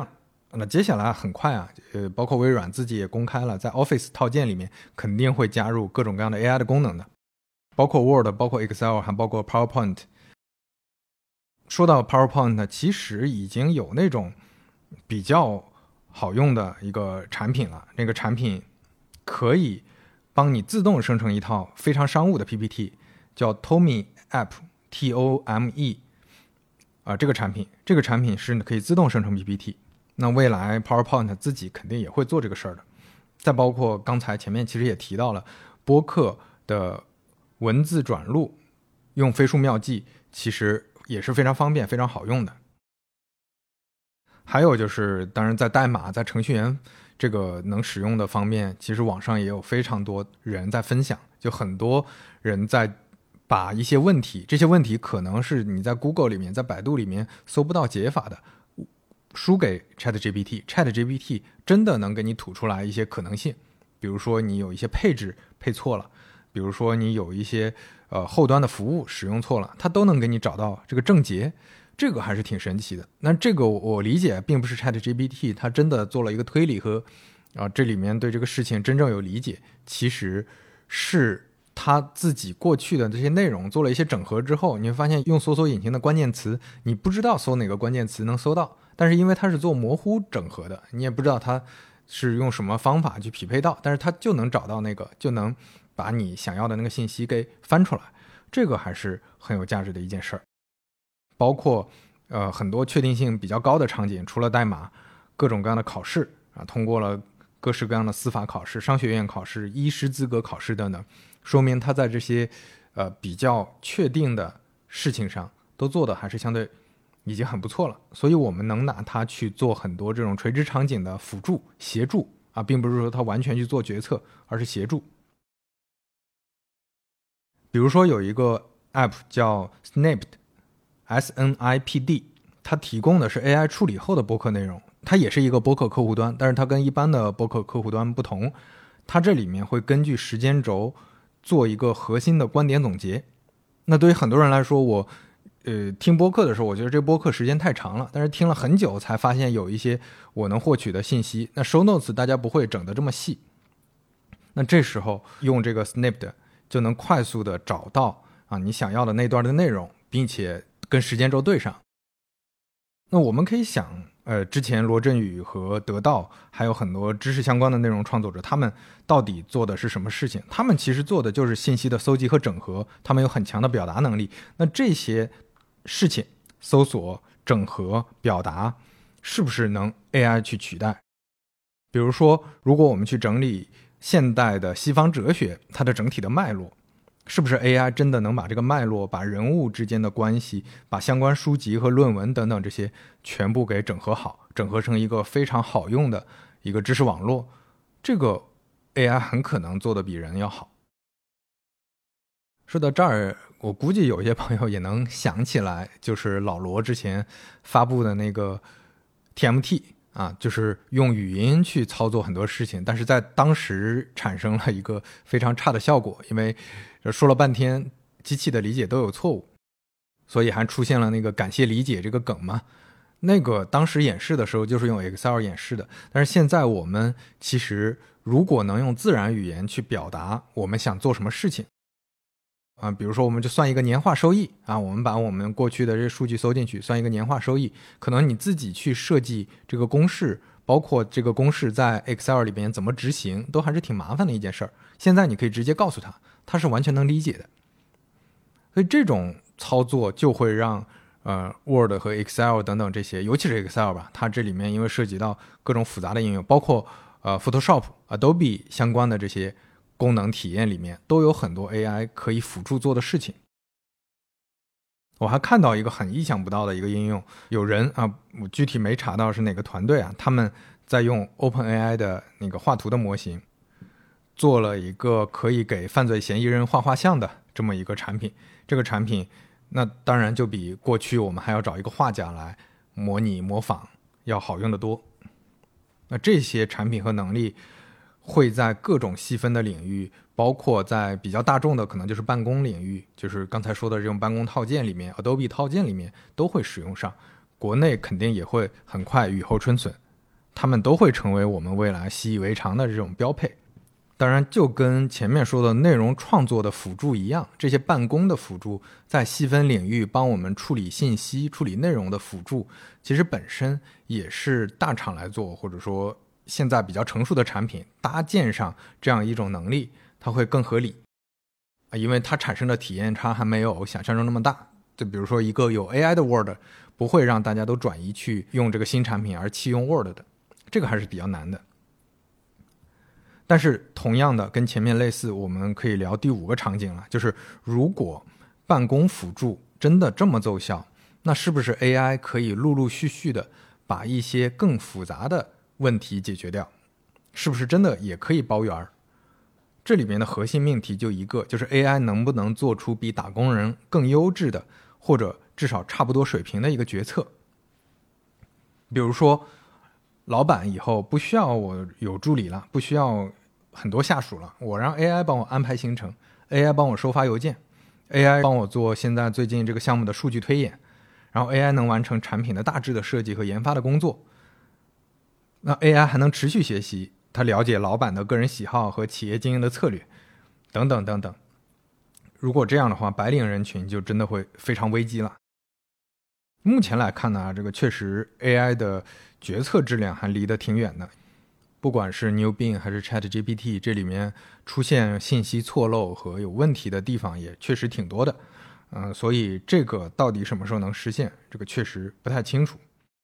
那接下来很快啊，呃，包括微软自己也公开了，在 Office 套件里面肯定会加入各种各样的 A I 的功能的，包括 Word， 包括 Excel， 还包括 PowerPoint。说到 PowerPoint， 其实已经有那种比较好用的一个产品了，那个产品可以帮你自动生成一套非常商务的 P P T， 叫 Tome App T O M E 啊、呃，这个产品，这个产品是可以自动生成 P P T。那未来 PowerPoint 自己肯定也会做这个事儿的。再包括刚才前面其实也提到了，播客的文字转录用飞书妙记其实也是非常方便非常好用的。还有就是当然在代码在程序员这个能使用的方面，其实网上也有非常多人在分享，就很多人在把一些问题，这些问题可能是你在 Google 里面在百度里面搜不到解法的，输给 ChatGPT， ChatGPT 真的能给你吐出来一些可能性。比如说你有一些配置配错了，比如说你有一些呃后端的服务使用错了，它都能给你找到这个症结，这个还是挺神奇的。那这个我理解并不是 ChatGPT 它真的做了一个推理和啊、呃、这里面对这个事情真正有理解，其实是他自己过去的这些内容做了一些整合之后，你会发现用搜索引擎的关键词你不知道搜哪个关键词能搜到，但是因为它是做模糊整合的，你也不知道它是用什么方法去匹配到，但是它就能找到那个，就能把你想要的那个信息给翻出来，这个还是很有价值的一件事儿。包括呃很多确定性比较高的场景，除了代码，各种各样的考试啊，通过了各式各样的司法考试、商学院考试、医师资格考试等等，说明他在这些呃比较确定的事情上都做的还是相对已经很不错了，所以我们能拿它去做很多这种垂直场景的辅助协助啊，并不是说它完全去做决策，而是协助。比如说有一个 app 叫 Snipd S N I P D， 它提供的是 A I 处理后的播客内容，它也是一个播客客户端，但是它跟一般的播客客户端不同，它这里面会根据时间轴做一个核心的观点总结。那对于很多人来说，我呃听播客的时候，我觉得这个播客时间太长了，但是听了很久才发现有一些我能获取的信息。那 show notes 大家不会整得这么细，那这时候用这个 Snipd 就能快速的找到啊你想要的那段的内容，并且跟时间轴对上。那我们可以想，呃，之前罗振宇和得到还有很多知识相关的内容创作者，他们到底做的是什么事情？他们其实做的就是信息的搜集和整合，他们有很强的表达能力。那这些事情，搜索、整合、表达，是不是能 A I 去取代？比如说，如果我们去整理现代的西方哲学，它的整体的脉络，是不是 A I 真的能把这个脉络，把人物之间的关系，把相关书籍和论文等等这些全部给整合好，整合成一个非常好用的一个知识网络？这个 A I 很可能做得比人要好。说到这儿，我估计有些朋友也能想起来，就是老罗之前发布的那个 T M T 啊，就是用语音去操作很多事情，但是在当时产生了一个非常差的效果，因为说了半天机器的理解都有错误，所以还出现了那个感谢理解这个梗嘛。那个当时演示的时候就是用 Excel 演示的，但是现在我们其实如果能用自然语言去表达我们想做什么事情啊，比如说我们就算一个年化收益啊，我们把我们过去的这些数据搜进去，算一个年化收益，可能你自己去设计这个公式，包括这个公式在 Excel 里边怎么执行，都还是挺麻烦的一件事儿。现在你可以直接告诉他，他是完全能理解的。所以这种操作就会让呃 Word 和 Excel 等等这些，尤其是 Excel 吧，它这里面因为涉及到各种复杂的应用，包括呃 Photoshop、Adobe 相关的这些功能体验里面都有很多 A I 可以辅助做的事情。我还看到一个很意想不到的一个应用，有人啊，我具体没查到是哪个团队啊，他们在用 OpenAI 的那个画图的模型，做了一个可以给犯罪嫌疑人画画像的这么一个产品。这个产品那当然就比过去我们还要找一个画家来模拟模仿要好用得多。那这些产品和能力会在各种细分的领域，包括在比较大众的可能就是办公领域，就是刚才说的这种办公套件里面 Adobe 套件里面都会使用上，国内肯定也会很快雨后春笋。 它们都会成为我们未来习以为常的这种标配。当然，就跟前面说的内容创作的辅助一样，这些办公的辅助在细分领域帮我们处理信息、处理内容的辅助，其实本身也是大厂来做，或者说现在比较成熟的产品搭建上这样一种能力，它会更合理，因为它产生的体验差还没有想象中那么大。就比如说一个有 A I 的 Word 不会让大家都转移去用这个新产品而弃用 Word 的，这个还是比较难的。但是同样的跟前面类似，我们可以聊第五个场景了，就是如果办公辅助真的这么奏效，那是不是 A I 可以陆陆续续的把一些更复杂的问题解决掉？是不是真的也可以包圆？这里面的核心命题就一个，就是 A I 能不能做出比打工人更优质的，或者至少差不多水平的一个决策。比如说老板以后不需要我有助理了，不需要很多下属了，我让 A I 帮我安排行程， A I 帮我收发邮件， A I 帮我做现在最近这个项目的数据推演，然后 A I 能完成产品的大致的设计和研发的工作。那 A I 还能持续学习，它了解老板的个人喜好和企业经营的策略等等等等。如果这样的话，白领人群就真的会非常危机了。目前来看呢，这个确实 A I 的决策质量还离得挺远的。不管是 New Bing 还是 ChatGPT， 这里面出现信息错漏和有问题的地方也确实挺多的。嗯、呃，所以这个到底什么时候能实现，这个确实不太清楚。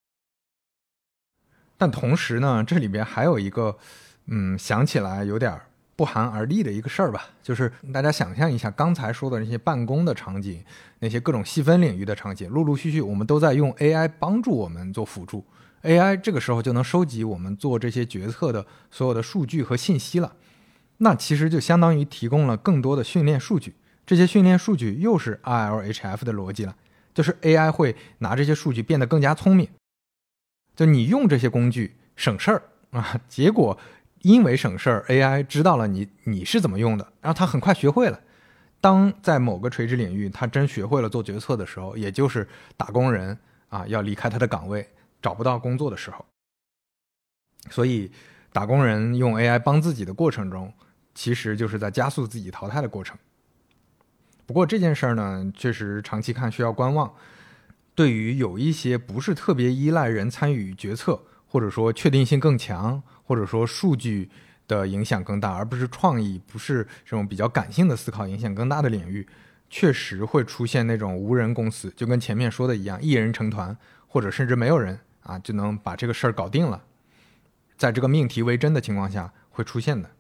但同时呢，这里边还有一个嗯，想起来有点不寒而栗的一个事儿吧，就是大家想象一下刚才说的那些办公的场景，那些各种细分领域的场景，陆陆续续我们都在用 A I 帮助我们做辅助， A I 这个时候就能收集我们做这些决策的所有的数据和信息了。那其实就相当于提供了更多的训练数据，这些训练数据又是 R L H F 的逻辑了，就是 A I 会拿这些数据变得更加聪明。就你用这些工具省事儿啊，结果因为省事儿 ，A I 知道了你你是怎么用的，然后它很快学会了。当在某个垂直领域它真学会了做决策的时候，也就是打工人啊要离开他的岗位，找不到工作的时候。所以打工人用 A I 帮自己的过程中，其实就是在加速自己淘汰的过程。不过这件事儿呢，确实长期看需要观望。对于有一些不是特别依赖人参与决策，或者说确定性更强，或者说数据的影响更大，而不是创意，不是这种比较感性的思考影响更大的领域，确实会出现那种无人公司，就跟前面说的一样，一人成团，或者甚至没有人啊就能把这个事儿搞定了。在这个命题为真的情况下会出现的。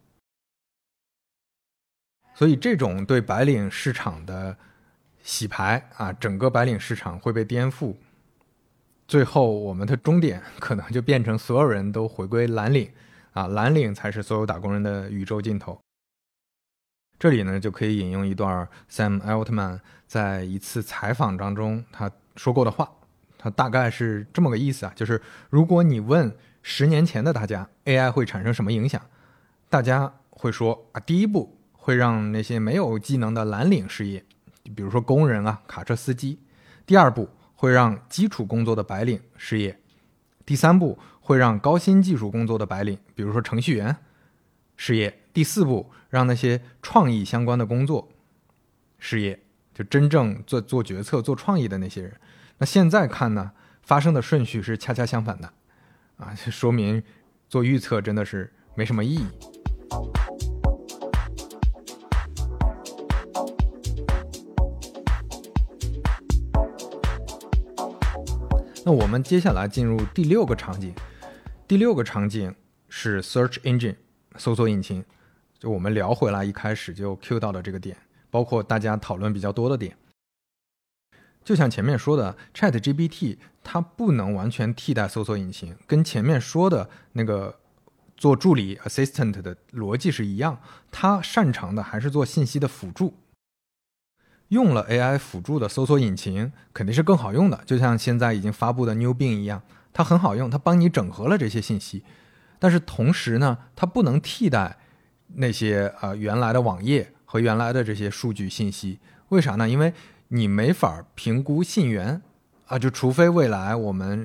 所以这种对白领市场的洗牌啊，整个白领市场会被颠覆，最后我们的终点可能就变成所有人都回归蓝领啊，蓝领才是所有打工人的宇宙尽头。这里呢就可以引用一段 Sam Altman 在一次采访当中他说过的话，他大概是这么个意思啊，就是如果你问十年前的大家 A I 会产生什么影响，大家会说啊，第一步会让那些没有技能的蓝领失业，比如说工人啊、卡车司机。第二步会让基础工作的白领失业。第三步会让高薪技术工作的白领，比如说程序员失业。第四步让那些创意相关的工作失业，就真正做做决策、做创意的那些人。那现在看呢，发生的顺序是恰恰相反的啊，说明做预测真的是没什么意义。那我们接下来进入第六个场景，第六个场景是 Search Engine 搜索引擎，就我们聊回来一开始就 Q 到的这个点，包括大家讨论比较多的点。就像前面说的 ChatGPT 它不能完全替代搜索引擎，跟前面说的那个做助理 Assistant 的逻辑是一样，它擅长的还是做信息的辅助。用了 A I 辅助的搜索引擎肯定是更好用的，就像现在已经发布的 New Bing 一样，它很好用，它帮你整合了这些信息。但是同时呢，它不能替代那些呃原来的网页和原来的这些数据信息。为啥呢？因为你没法评估信源啊，就除非未来我们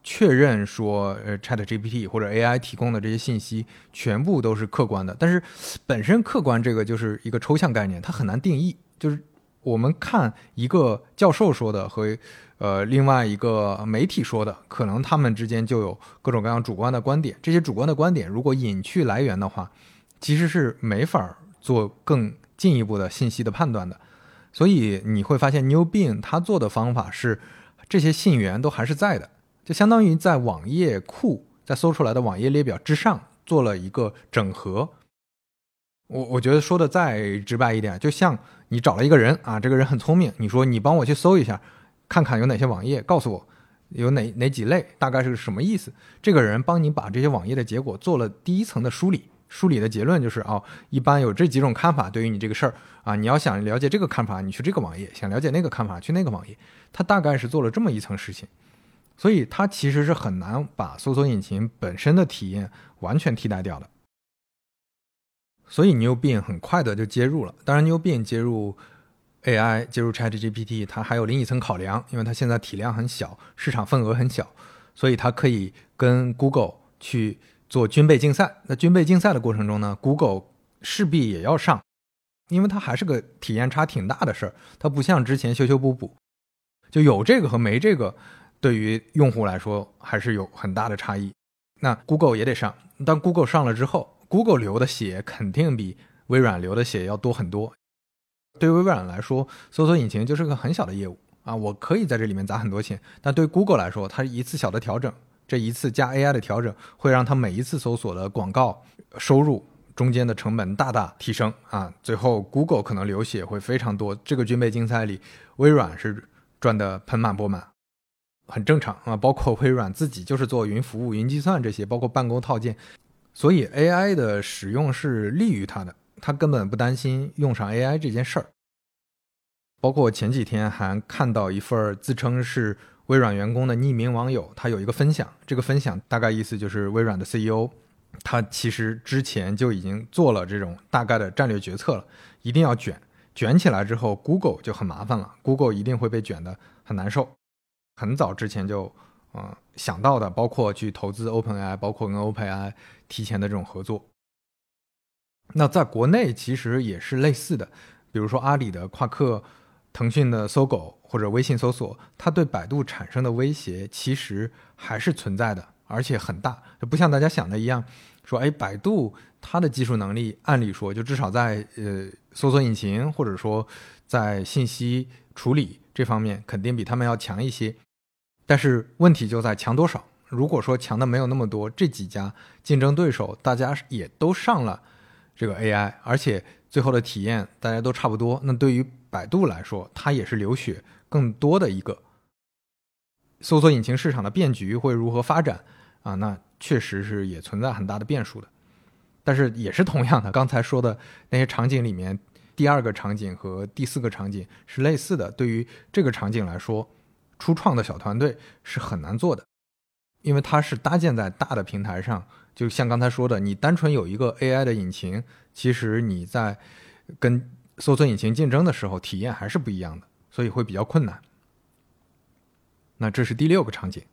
确认说呃 ChatGPT 或者 A I 提供的这些信息全部都是客观的。但是本身客观这个就是一个抽象概念，它很难定义。就是我们看一个教授说的和呃另外一个媒体说的，可能他们之间就有各种各样主观的观点。这些主观的观点如果隐去来源的话，其实是没法做更进一步的信息的判断的。所以你会发现 New Bing 它做的方法是这些信源都还是在的，就相当于在网页库在搜出来的网页列表之上做了一个整合。我我觉得说的再直白一点，就像你找了一个人啊，这个人很聪明，你说你帮我去搜一下，看看有哪些网页，告诉我有哪哪几类，大概是什么意思。这个人帮你把这些网页的结果做了第一层的梳理，梳理的结论就是哦，一般有这几种看法对于你这个事儿啊，你要想了解这个看法，你去这个网页；想了解那个看法，去那个网页。他大概是做了这么一层事情，所以它其实是很难把搜索引擎本身的体验完全替代掉的。所以 New Bing 很快的就接入了。当然 New Bing 接入 A I 接入 ChatGPT 它还有另一层考量，因为它现在体量很小，市场份额很小，所以它可以跟 Google 去做军备竞赛。那军备竞赛的过程中呢， Google 势必也要上，因为它还是个体验差挺大的事儿，它不像之前修修补补，就有这个和没这个对于用户来说还是有很大的差异。那 Google 也得上，但 Google 上了之后， Google 流的血肯定比微软流的血要多很多。对于微软来说，搜索引擎就是个很小的业务啊，我可以在这里面砸很多钱，但对 Google 来说，它一次小的调整，这一次加 A I 的调整，会让它每一次搜索的广告收入中间的成本大大提升啊，最后 Google 可能流血会非常多。这个军备竞赛里，微软是赚得盆满钵满，很正常啊。包括微软自己就是做云服务、云计算这些，包括办公套件，所以 A I 的使用是利于它的，它根本不担心用上 A I 这件事儿。包括前几天还看到一份自称是微软员工的匿名网友，他有一个分享，这个分享大概意思就是微软的 C E O 他其实之前就已经做了这种大概的战略决策了，一定要卷，卷起来之后 Google 就很麻烦了， Google 一定会被卷得很难受。很早之前就、呃、想到的，包括去投资 OpenAI， 包括跟 OpenAI 提前的这种合作。那在国内其实也是类似的，比如说阿里的夸克、腾讯的搜狗或者微信搜索，它对百度产生的威胁其实还是存在的，而且很大，就不像大家想的一样，说哎，百度它的技术能力按理说就至少在呃搜索引擎或者说在信息处理这方面肯定比他们要强一些，但是问题就在强多少。如果说强的没有那么多，这几家竞争对手大家也都上了这个 A I， 而且最后的体验大家都差不多，那对于百度来说，它也是流血更多的一个。搜索引擎市场的变局会如何发展啊？那确实是也存在很大的变数的。但是也是同样的，刚才说的那些场景里面，第二个场景和第四个场景是类似的。对于这个场景来说，初创的小团队是很难做的，因为它是搭建在大的平台上。就像刚才说的，你单纯有一个 A I 的引擎，其实你在跟搜索引擎竞争的时候体验还是不一样的，所以会比较困难。那这是第六个场景。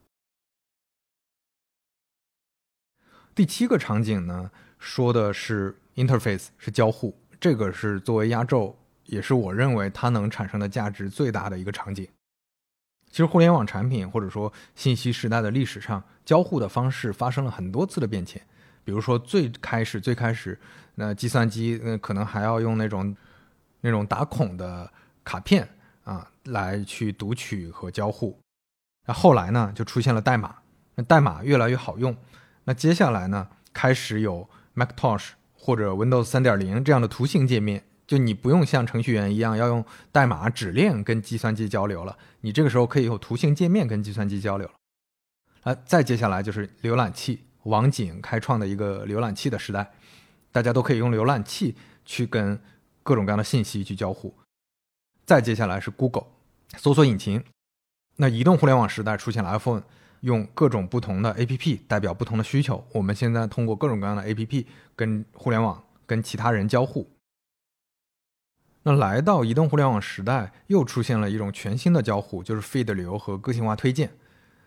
第七个场景呢，说的是 interface， 是交互，这个是作为压轴，也是我认为它能产生的价值最大的一个场景。其实互联网产品或者说信息时代的历史上，交互的方式发生了很多次的变迁。比如说最开始最开始那计算机、呃、可能还要用那种那种打孔的卡片啊来去读取和交互。那后来呢就出现了代码，那代码越来越好用。那接下来呢开始有 Macintosh 或者 Windows 三点零 这样的图形界面，就你不用像程序员一样要用代码指令跟计算机交流了，你这个时候可以有图形界面跟计算机交流了。啊，再接下来就是浏览器，网景开创的一个浏览器的时代，大家都可以用浏览器去跟各种各样的信息去交互。再接下来是 Google 搜索引擎，那移动互联网时代出现了 iPhone， 用各种不同的 A P P 代表不同的需求，我们现在通过各种各样的 A P P 跟互联网跟其他人交互。那来到移动互联网时代，又出现了一种全新的交互，就是 feed 流和个性化推荐。就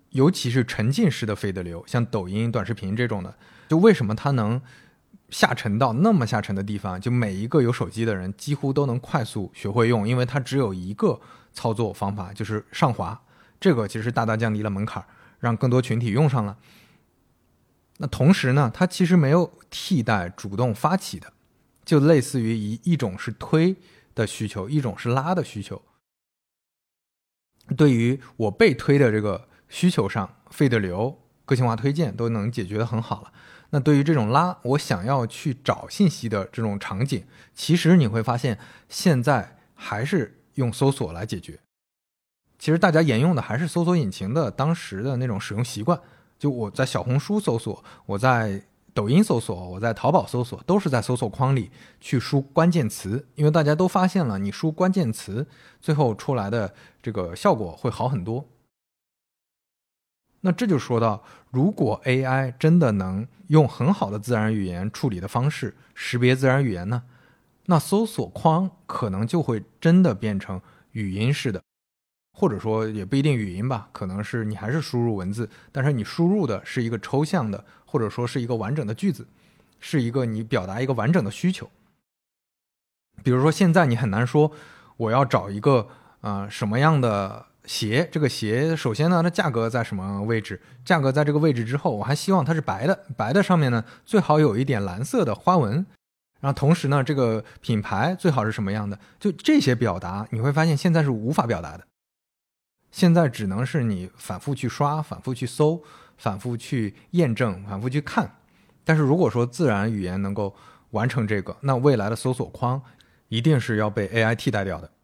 尤其是沉浸式的费德流，像抖音、短视频这种的，就为什么它能下沉到那么下沉的地方，就每一个有手机的人几乎都能快速学会用，因为它只有一个操作方法，就是上滑，这个其实大大降低了门槛，让更多群体用上了。那同时呢，它其实没有替代主动发起的，就类似于一一种是推的需求，一种是拉的需求。对于我被推的这个需求上，费德流、个性化推荐都能解决得很好了。那对于这种拉，我想要去找信息的这种场景，其实你会发现现在还是用搜索来解决。其实大家沿用的还是搜索引擎的当时的那种使用习惯，就我在小红书搜索，我在抖音搜索，我在淘宝搜索，都是在搜索框里去输关键词，因为大家都发现了你输关键词最后出来的这个效果会好很多。那这就说到，如果 A I 真的能用很好的自然语言处理的方式识别自然语言呢，那搜索框可能就会真的变成语音式的，或者说也不一定语音吧，可能是你还是输入文字，但是你输入的是一个抽象的，或者说是一个完整的句子，是一个你表达一个完整的需求。比如说现在你很难说我要找一个呃什么样的鞋，这个鞋首先呢它价格在什么位置，价格在这个位置之后，我还希望它是白的，白的上面呢最好有一点蓝色的花纹，然后同时呢这个品牌最好是什么样的，就这些表达你会发现现在是无法表达的，现在只能是你反复去刷，反复去搜，反复去验证，反复去看。但是如果说自然语言能够完成这个，那未来的搜索框一定是要被 A I 替代掉的。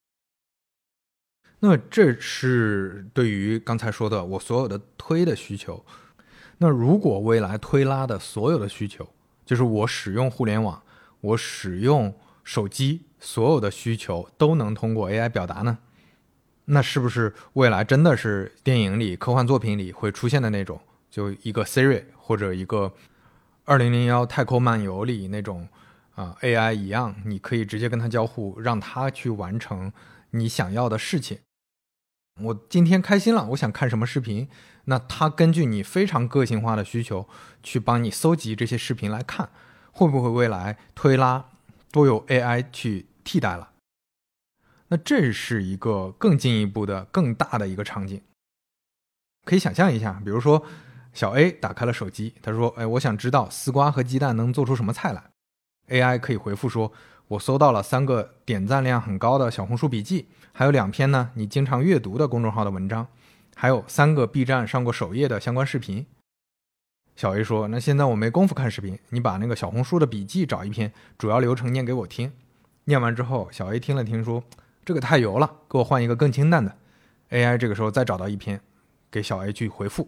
那这是对于刚才说的我所有的推的需求。那如果未来推拉的所有的需求，就是我使用互联网，我使用手机，所有的需求都能通过 A I 表达呢？那是不是未来真的是电影里、科幻作品里会出现的那种，就一个 Siri 或者一个二零零一太空漫游里那种、呃、A I 一样，你可以直接跟它交互，让它去完成你想要的事情。我今天开心了，我想看什么视频，那它根据你非常个性化的需求去帮你搜集这些视频来看，会不会未来推拉都由 A I 去替代了？那这是一个更进一步的更大的一个场景。可以想象一下，比如说小 A 打开了手机，他说哎，我想知道丝瓜和鸡蛋能做出什么菜来。 A I 可以回复说，我搜到了三个点赞量很高的小红书笔记，还有两篇呢你经常阅读的公众号的文章，还有三个 B 站上过首页的相关视频。小 A 说，那现在我没工夫看视频，你把那个小红书的笔记找一篇，主要流程念给我听。念完之后，小 A 听了听说，这个太油了，给我换一个更清淡的。 A I 这个时候再找到一篇给小 A 去回复。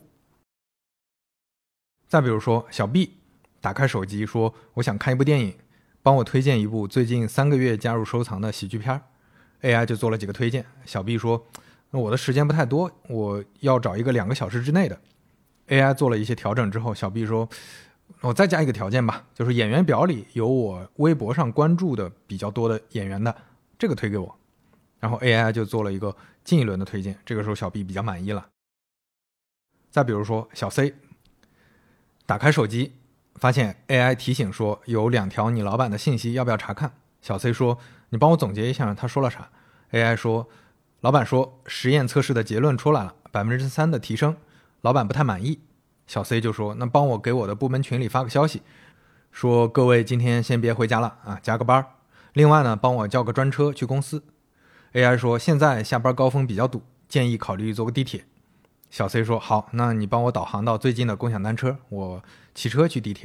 再比如说小 B 打开手机说，我想看一部电影，帮我推荐一部最近三个月加入收藏的喜剧片。 A I 就做了几个推荐。小 B 说，那我的时间不太多，我要找一个两个小时之内的。 A I 做了一些调整之后，小 B 说，我再加一个条件吧，就是演员表里有我微博上关注的比较多的演员的，这个推给我。然后 A I 就做了一个近一轮的推荐，这个时候小 B 比较满意了。再比如说小 C 打开手机，发现 A I 提醒说有两条你老板的信息，要不要查看？小 C 说，你帮我总结一下他说了啥。 A I 说，老板说实验测试的结论出来了， 百分之三 的提升，老板不太满意。小 C 就说，那帮我给我的部门群里发个消息，说各位今天先别回家了啊，加个班。另外呢，帮我叫个专车去公司。 A I 说，现在下班高峰比较堵，建议考虑坐个地铁。小 C 说，好，那你帮我导航到最近的共享单车，我骑车去地铁。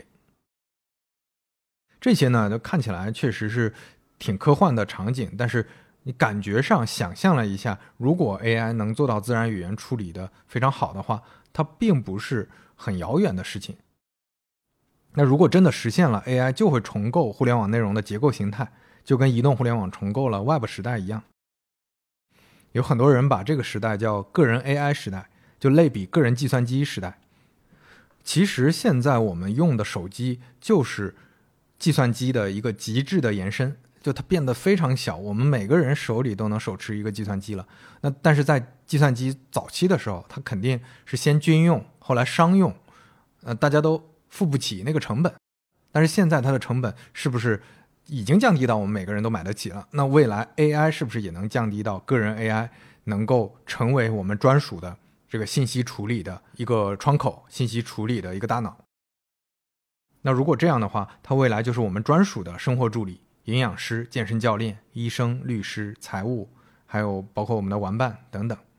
这些呢，就看起来确实是挺科幻的场景，但是你感觉上想象了一下，如果 A I 能做到自然语言处理的非常好的话，它并不是很遥远的事情。那如果真的实现了， A I 就会重构互联网内容的结构形态，就跟移动互联网重构了 Web 时代一样。有很多人把这个时代叫个人 A I 时代，就类比个人计算机时代。其实现在我们用的手机就是计算机的一个极致的延伸， 就它变得非常小，我们每个人手里都能手持一个计算机了。那但是在计算机早期的时候，它肯定是先军用，后来商用，呃，大家都付不起那个成本。但是现在它的成本是不是已经降低到我们每个人都买得起了？那未来 A I 是不是也能降低到个人 A I 能够成为我们专属的这个信息处理的一个窗口，信息处理的一个大脑？那如果这样的话，它未来就是我们专属的生活助理、营养师、健身教练、医生、律师、财务，还有包括我们的玩伴等等。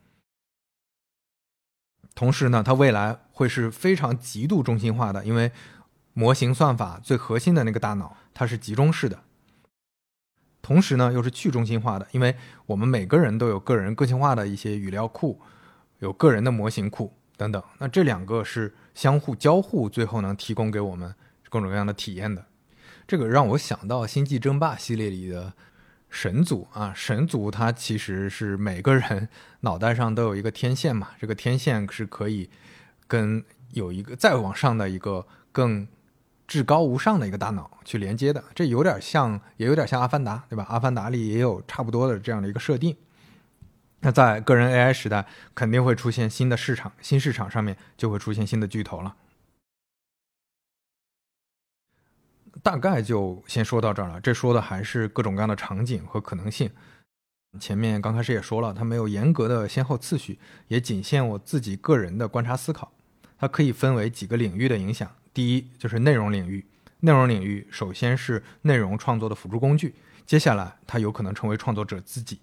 同时呢，它未来会是非常极度中心化的，因为模型算法最核心的那个大脑它是集中式的，同时呢又是去中心化的，因为我们每个人都有个人个性化的一些语料库，有个人的模型库等等。那这两个是相互交互，最后能提供给我们各种各样的体验的。这个让我想到星际争霸系列里的神族啊，神族它其实是每个人脑袋上都有一个天线嘛，这个天线是可以跟有一个再往上的一个更至高无上的一个大脑去连接的。这有点像，也有点像阿凡达，对吧？阿凡达里也有差不多的这样的一个设定。那在个人 A I 时代，肯定会出现新的市场，新市场上面就会出现新的巨头了。大概就先说到这儿了，这说的还是各种各样的场景和可能性。前面刚开始也说了，它没有严格的先后次序，也仅限我自己个人的观察思考。它可以分为几个领域的影响。第一就是内容领域，内容领域首先是内容创作的辅助工具，接下来它有可能成为创作者自己。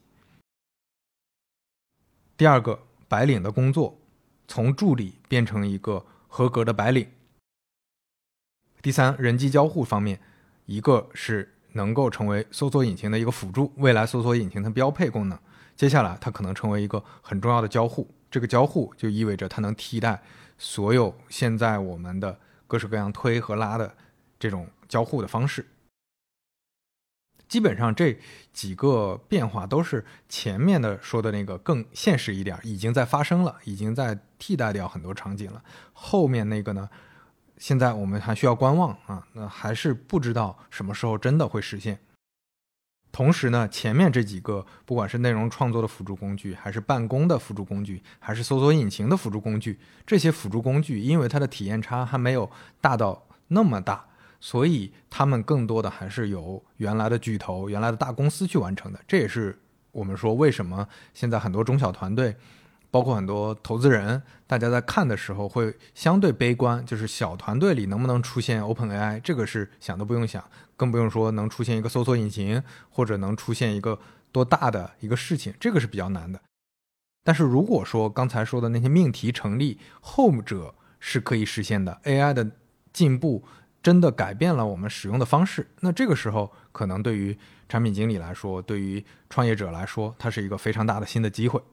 第二个，白领的工作，从助理变成一个合格的白领。第三，人机交互方面，一个是能够成为搜索引擎的一个辅助，未来搜索引擎的标配功能，接下来它可能成为一个很重要的交互，这个交互就意味着它能替代所有现在我们的各式各样推和拉的这种交互的方式。基本上这几个变化都是前面的说的那个更现实一点，已经在发生了，已经在替代掉很多场景了。后面那个呢，现在我们还需要观望啊，那还是不知道什么时候真的会实现。同时呢，前面这几个不管是内容创作的辅助工具，还是办公的辅助工具，还是搜索引擎的辅助工具，这些辅助工具因为它的体验差还没有大到那么大，所以他们更多的还是由原来的巨头、原来的大公司去完成的。这也是我们说为什么现在很多中小团队，包括很多投资人，大家在看的时候会相对悲观，就是小团队里能不能出现 OpenAI， 这个是想都不用想，更不用说能出现一个搜索引擎，或者能出现一个多大的一个事情，这个是比较难的。但是如果说刚才说的那些命题成立，后者是可以实现的， A I 的进步真的改变了我们使用的方式，那这个时候可能对于产品经理来说，对于创业者来说，它是一个非常大的新的机会。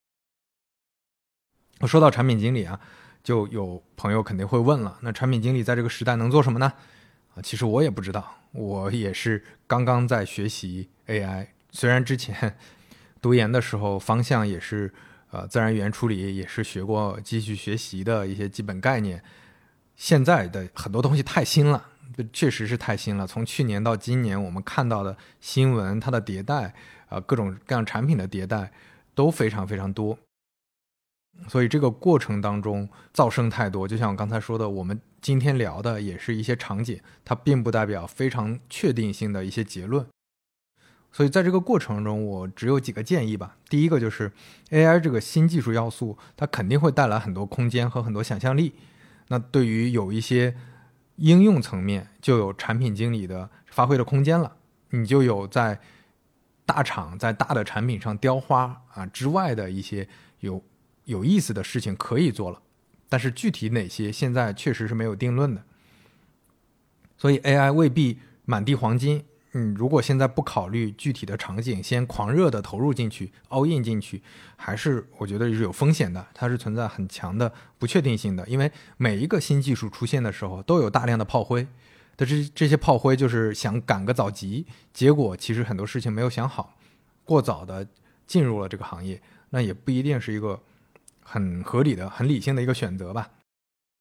说到产品经理啊，就有朋友肯定会问了，那产品经理在这个时代能做什么呢？啊，其实我也不知道，我也是刚刚在学习 A I， 虽然之前读研的时候方向也是呃自然语言处理，也是学过机器学习的一些基本概念，现在的很多东西太新了，确实是太新了。从去年到今年，我们看到的新闻，它的迭代，呃，各种各样产品的迭代都非常非常多。所以这个过程当中噪声太多，就像我刚才说的，我们今天聊的也是一些场景，它并不代表非常确定性的一些结论。所以在这个过程中，我只有几个建议吧。第一个就是 A I 这个新技术要素，它肯定会带来很多空间和很多想象力。那对于有一些应用层面，就有产品经理的发挥的空间了。你就有在大厂在大的产品上雕花啊之外的一些有有意思的事情可以做了，但是具体哪些现在确实是没有定论的。所以 A I 未必满地黄金，嗯，如果现在不考虑具体的场景，先狂热的投入进去 all in 进去，还是我觉得是有风险的，它是存在很强的不确定性的。因为每一个新技术出现的时候都有大量的炮灰，但是这些炮灰就是想赶个早集，结果其实很多事情没有想好，过早的进入了这个行业，那也不一定是一个很合理的很理性的一个选择吧。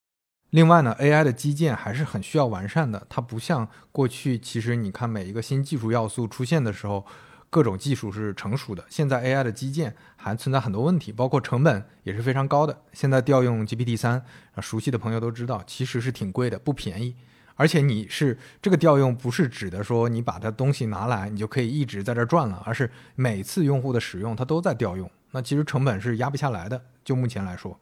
另外呢 A I 的基建还是很需要完善的，它不像过去，其实你看每一个新技术要素出现的时候，各种技术是成熟的，现在 A I 的基建还存在很多问题，包括成本也是非常高的。现在调用 G P T 三， 熟悉的朋友都知道其实是挺贵的，不便宜。而且你是这个调用不是指的说你把它东西拿来你就可以一直在这转了，而是每次用户的使用它都在调用，那其实成本是压不下来的，就目前来说。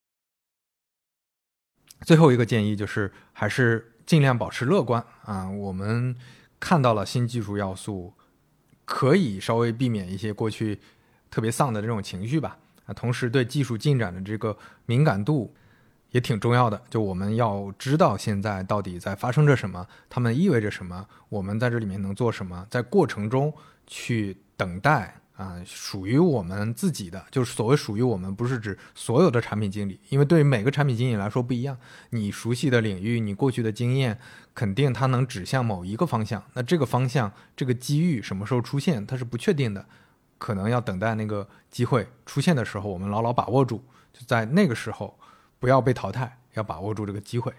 最后一个建议就是还是尽量保持乐观啊！我们看到了新技术要素，可以稍微避免一些过去特别丧的这种情绪吧。啊，同时对技术进展的这个敏感度也挺重要的，就我们要知道现在到底在发生着什么，它们意味着什么，我们在这里面能做什么，在过程中去等待啊，属于我们自己的，就是所谓属于我们，不是指所有的产品经理，因为对于每个产品经理来说不一样，你熟悉的领域，你过去的经验，肯定它能指向某一个方向，那这个方向，这个机遇什么时候出现，它是不确定的，可能要等待那个机会出现的时候，我们牢牢把握住，就在那个时候不要被淘汰，要把握住这个机会。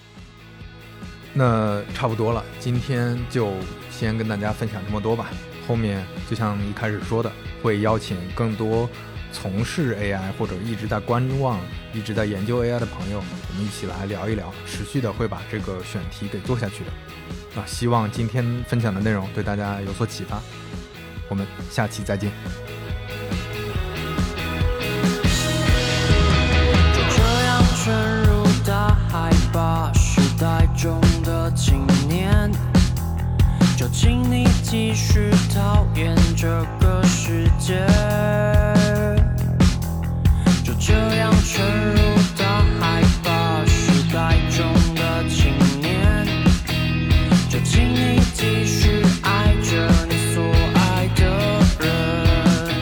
那差不多了，今天就先跟大家分享这么多吧。后面就像一开始说的，会邀请更多从事 A I 或者一直在观望、一直在研究 A I 的朋友，我们一起来聊一聊，持续的会把这个选题给做下去的。啊，希望今天分享的内容对大家有所启发。我们下期再见。 就这样沉入大海吧，时代中的青年，就请你继续讨厌这个世界。就这样沉入大海吧，时代中的青年，就请你继续爱着你所爱的人。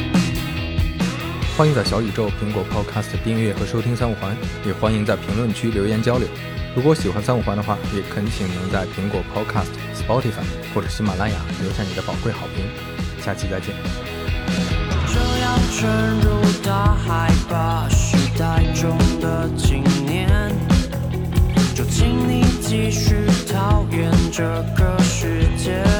欢迎在小宇宙、苹果 Podcast 订阅和收听三五环，也欢迎在评论区留言交流。如果喜欢三五环的话，也恳请能在苹果 Podcast、Spotify 或者喜马拉雅留下你的宝贵好评。下期再见。 这样沉入大海吧，时代中的青年，就请你继续讨厌这个世界。